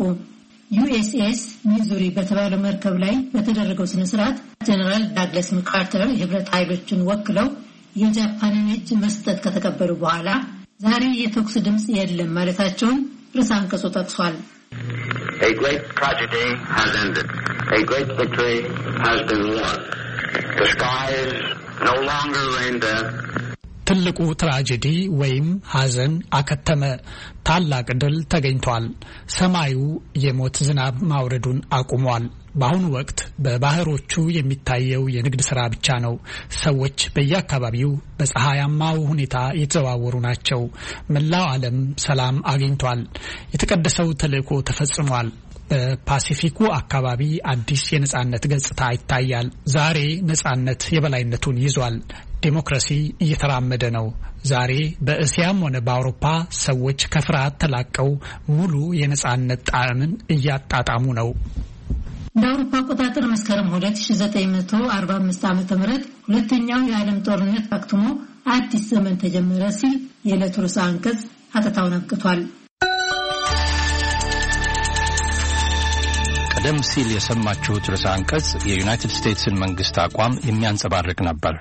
ዩኤስኤስ ሚዙሪ በተባለው መርከብ ላይ በተደረገው ስነ ስርዓት ጀነራል ዳግላስ መካርተር የህብረት ኃይሎችን ወክለው የጃፓንን እጅ መስጠት ከተቀበሉ በኋላ ዛሬ የተኩስ ድምጽ የለም ማለታቸውን ርዕሰ አንቀጹ ጠቅሷል። A great tragedy has ended. A great victory has been won. The skies no longer rain death. ትልቁ ትራጀዲ ወይም ሐዘን አከተመ። ታላቅ ድል ተገኝቷል። ሰማዩ የሞት ዝናብ ማውረዱን አቁሟል። በአሁኑ ወቅት በባህሮቹ የሚታየው የንግድ ሥራ ብቻ ነው። ሰዎች በየአካባቢው በፀሐያማው ሁኔታ የተዘዋወሩ ናቸው። መላው ዓለም ሰላም አግኝቷል። የተቀደሰው ተልእኮ ተፈጽሟል። በፓሲፊኩ አካባቢ አዲስ የነጻነት ገጽታ ይታያል። ዛሬ ነጻነት የበላይነቱን ይዟል። ዲሞክራሲ እየተራመደ ነው። ዛሬ በእስያም ሆነ በአውሮፓ ሰዎች ከፍርሃት ተላቀው ሙሉ የነጻነት ጣዕምን እያጣጣሙ ነው። እንደ አውሮፓ አቆጣጠር መስከረም 1945 ዓ.ም ሁለተኛው የዓለም ጦርነት አክትሞ አዲስ ዘመን ተጀመረ ሲል የዕለቱ ርዕሰ አንቀጽ ሀተታውን አብቅቷል። ቀደም ሲል የሰማችሁት ርዕሰ አንቀጽ የዩናይትድ ስቴትስን መንግስት አቋም የሚያንጸባርቅ ነበር።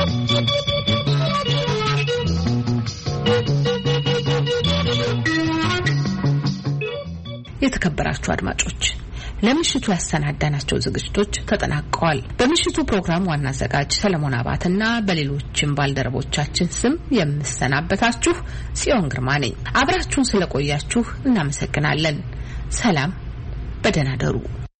የተከበራችሁ አድማጮች ለምሽቱ ያሰናዳናቸው ዝግጅቶች ተጠናቀዋል። በምሽቱ ፕሮግራም ዋና አዘጋጅ ሰለሞን አባተና በሌሎችም ባልደረቦቻችን ስም የምሰናበታችሁ ጽዮን ግርማ ነኝ። አብራችሁን ስለቆያችሁ እናመሰግናለን። ሰላም፣ በደህና ደሩ።